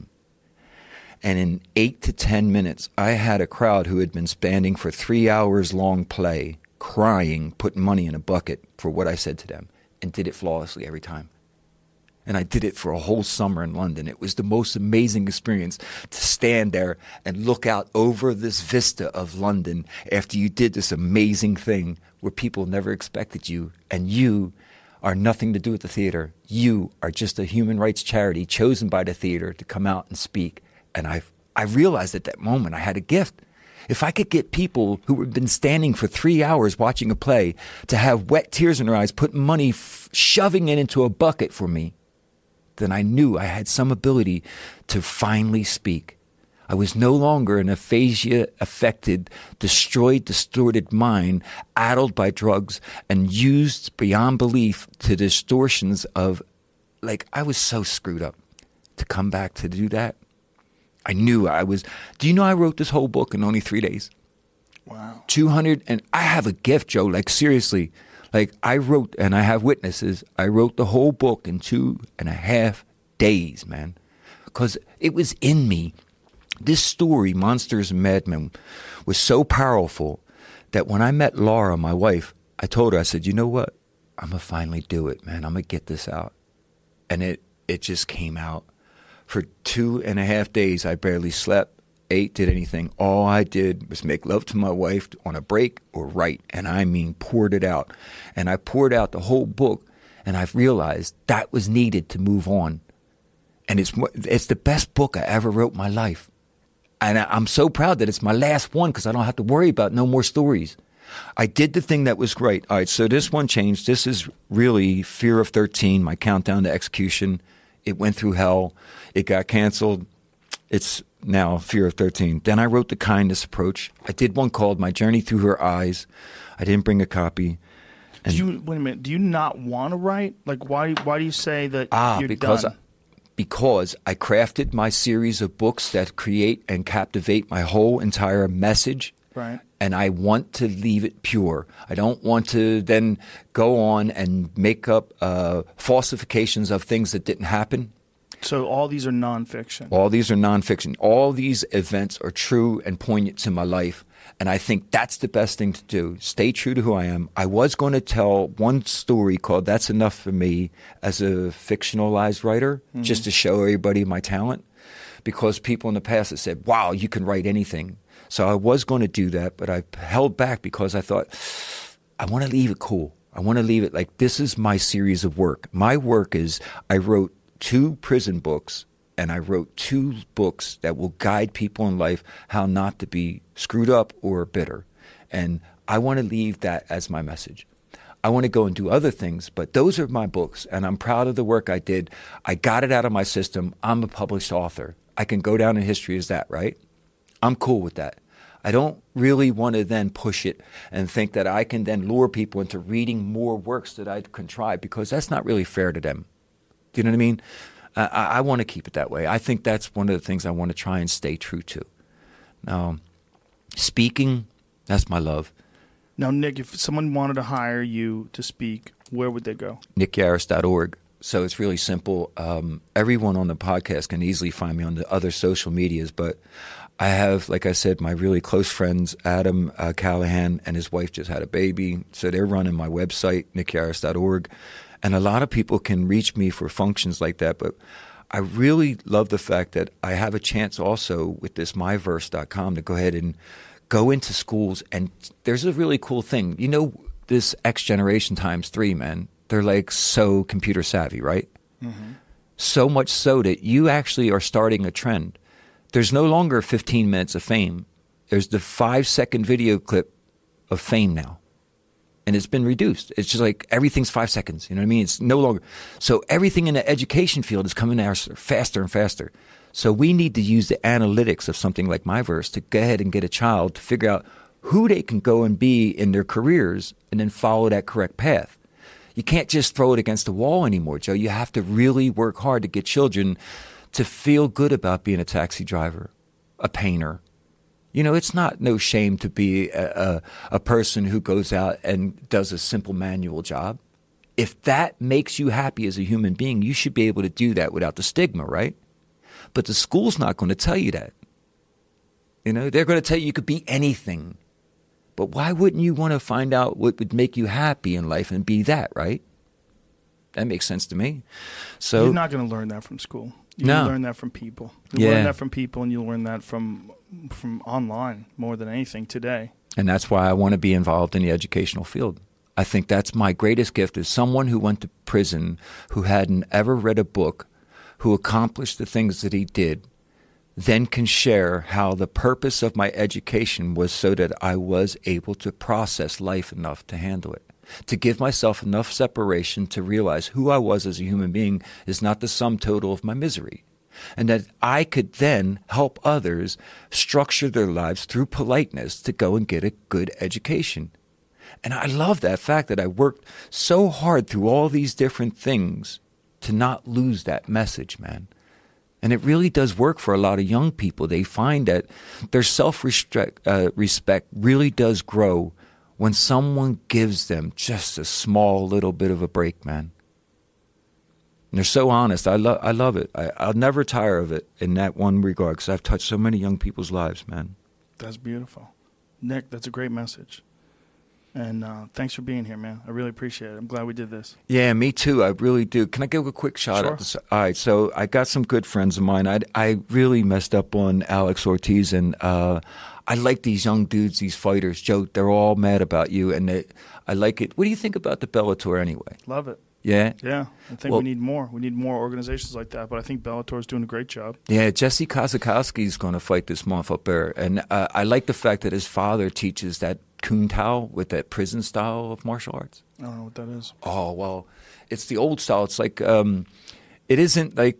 And in 8 to 10 minutes, I had a crowd who had been standing for 3 hours long play, crying, putting money in a bucket for what I said to them, and did it flawlessly every time. And I did it for a whole summer in London. It was the most amazing experience to stand there and look out over this vista of London after you did this amazing thing where people never expected you, and you are nothing to do with the theater. You are just a human rights charity chosen by the theater to come out and speak. And I realized at that moment I had a gift. If I could get people who had been standing for 3 hours watching a play to have wet tears in their eyes, putting money, shoving it into a bucket for me, then I knew I had some ability to finally speak. I was no longer an aphasia-affected, destroyed, distorted mind, addled by drugs and used beyond belief to distortions of, like, I was so screwed up. To come back to do that, I knew I was. Do you know I wrote this whole book in only 3 days? Wow. 200, and I have a gift, Joe, like seriously. Like I wrote, and I have witnesses, I wrote the whole book in 2.5 days, man. Because it was in me. This story, Monsters and Madmen, was so powerful that when I met Laura, my wife, I told her, I said, you know what? I'm going to finally do it, man. I'm going to get this out. And it just came out. For 2.5 days, I barely slept, ate, did anything. All I did was make love to my wife on a break or write. And I mean, poured it out. And I poured out the whole book. And I've realized that was needed to move on. And it's the best book I ever wrote in my life. And I'm so proud that it's my last one because I don't have to worry about no more stories. I did the thing that was great. All right, so this one changed. This is really Fear of 13, my countdown to execution. It went through hell. It got canceled. It's now Fear of 13. Then I wrote The Kindness Approach. I did one called My Journey Through Her Eyes. I didn't bring a copy. Wait a minute. Do you not want to write? Like, why do you say that you're done? Because I crafted my series of books that create and captivate my whole entire message. Right. And I want to leave it pure. I don't want to then go on and make up falsifications of things that didn't happen. So all these are nonfiction. All these are nonfiction. All these events are true and poignant to my life. And I think that's the best thing to do. Stay true to who I am. I was going to tell one story called That's Enough for Me as a fictionalized writer, just to show everybody my talent. Because people in the past have said, wow, you can write anything. So I was going to do that, but I held back because I thought, I want to leave it cool. I want to leave it like this is my series of work. My work is I wrote 2 prison books, and I wrote 2 books that will guide people in life how not to be screwed up or bitter. And I want to leave that as my message. I want to go and do other things, but those are my books, and I'm proud of the work I did. I got it out of my system. I'm a published author. I can go down in history as that, right? I'm cool with that. I don't really want to then push it and think that I can then lure people into reading more works that I'd contrived, because that's not really fair to them. Do you know what I mean? I want to keep it that way. I think that's one of the things I want to try and stay true to. Now, speaking, that's my love. Now, Nick, if someone wanted to hire you to speak, where would they go? nickyaris.org. So it's really simple. Everyone on the podcast can easily find me on the other social medias, but I have, like I said, my really close friends, Adam Callahan and his wife just had a baby. So they're running my website, nickyaris.org. And a lot of people can reach me for functions like that. But I really love the fact that I have a chance also with this myverse.com to go ahead and go into schools, and there's a really cool thing. You know, this X generation times 3, man, they're like so computer savvy, right? Mm-hmm. So much so that you actually are starting a trend. There's no longer 15 minutes of fame. There's the 5-second video clip of fame now. And it's been reduced. It's just like everything's 5 seconds. You know what I mean? It's no longer. So everything in the education field is coming out faster and faster. So we need to use the analytics of something like Myverse to go ahead and get a child to figure out who they can go and be in their careers and then follow that correct path. You can't just throw it against the wall anymore, Joe. You have to really work hard to get children to feel good about being a taxi driver, a painter. You know, it's not no shame to be a person who goes out and does a simple manual job. If that makes you happy as a human being, you should be able to do that without the stigma, right? But the school's not going to tell you that. You know, they're going to tell you could be anything. But why wouldn't you want to find out what would make you happy in life and be that, right? That makes sense to me. So you're not going to learn that from school. You learn that from people. You learn that from people, and you learn that from online more than anything today. And that's why I want to be involved in the educational field. I think that's my greatest gift, is someone who went to prison, who hadn't ever read a book, who accomplished the things that he did, then can share how the purpose of my education was so that I was able to process life enough to handle it, to give myself enough separation to realize who I was as a human being is not the sum total of my misery, and that I could then help others structure their lives through politeness to go and get a good education. And I love that fact that I worked so hard through all these different things to not lose that message, man. And it really does work for a lot of young people. They find that their self-respect really does grow when someone gives them just a small little bit of a break, man. And they're so honest. I love it. I'll never tire of it in that one regard, because I've touched so many young people's lives, man. That's beautiful. Nick, that's a great message. And thanks for being here, man. I really appreciate it. I'm glad we did this. Yeah, me too. I really do. Can I give a quick shout out? All right, so I got some good friends of mine. I really messed up on Alex Ortiz, and I like these young dudes, these fighters. Joe, they're all mad about you, and I like it. What do you think about the Bellator anyway? Love it. Yeah? Yeah. I think we need more. We need more organizations like that, but I think Bellator's doing a great job. Yeah, Jesse Kazakowski's going to fight this month up there, and I like the fact that his father teaches that Kun Tao with that prison style of martial arts. I don't know what that is. Oh, well, it's the old style. It's like, it isn't like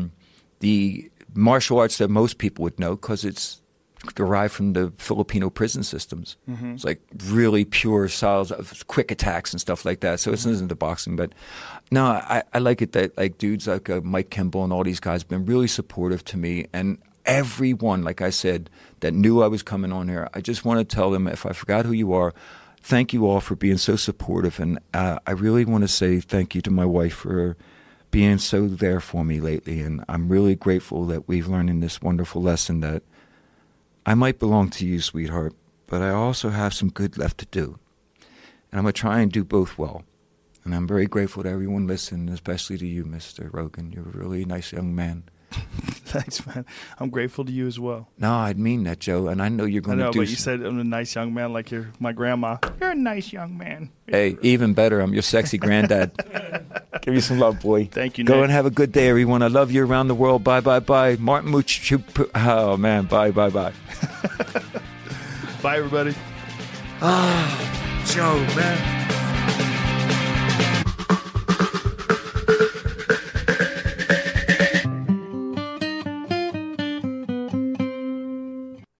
the martial arts that most people would know, because it's derived from the Filipino prison systems. Mm-hmm. It's like really pure styles of quick attacks and stuff like that. So it isn't the boxing, but no, I like it that like dudes like Mike Kimball and all these guys have been really supportive to me. And everyone, like I said, that knew I was coming on here, I just want to tell them, if I forgot who you are, thank you all for being so supportive. And I really want to say thank you to my wife for being so there for me lately. And I'm really grateful that we've learned in this wonderful lesson that I might belong to you, sweetheart, but I also have some good left to do. And I'm going to try and do both well. And I'm very grateful to everyone listening, especially to you, Mr. Rogan. You're a really nice young man. Thanks, man. I'm grateful to you as well. No, I mean that, Joe, and I know you're going to do. I know, but you said I'm a nice young man, like you're my grandma. You're a nice young man. Hey, even better, I'm your sexy granddad. Give me some love, boy. Thank you, Go Nick. and have a good day, everyone. I love you around the world. Bye, bye, bye. Martin Mooch. Oh, man. Bye, bye, bye. Bye, everybody. Ah, Joe, man.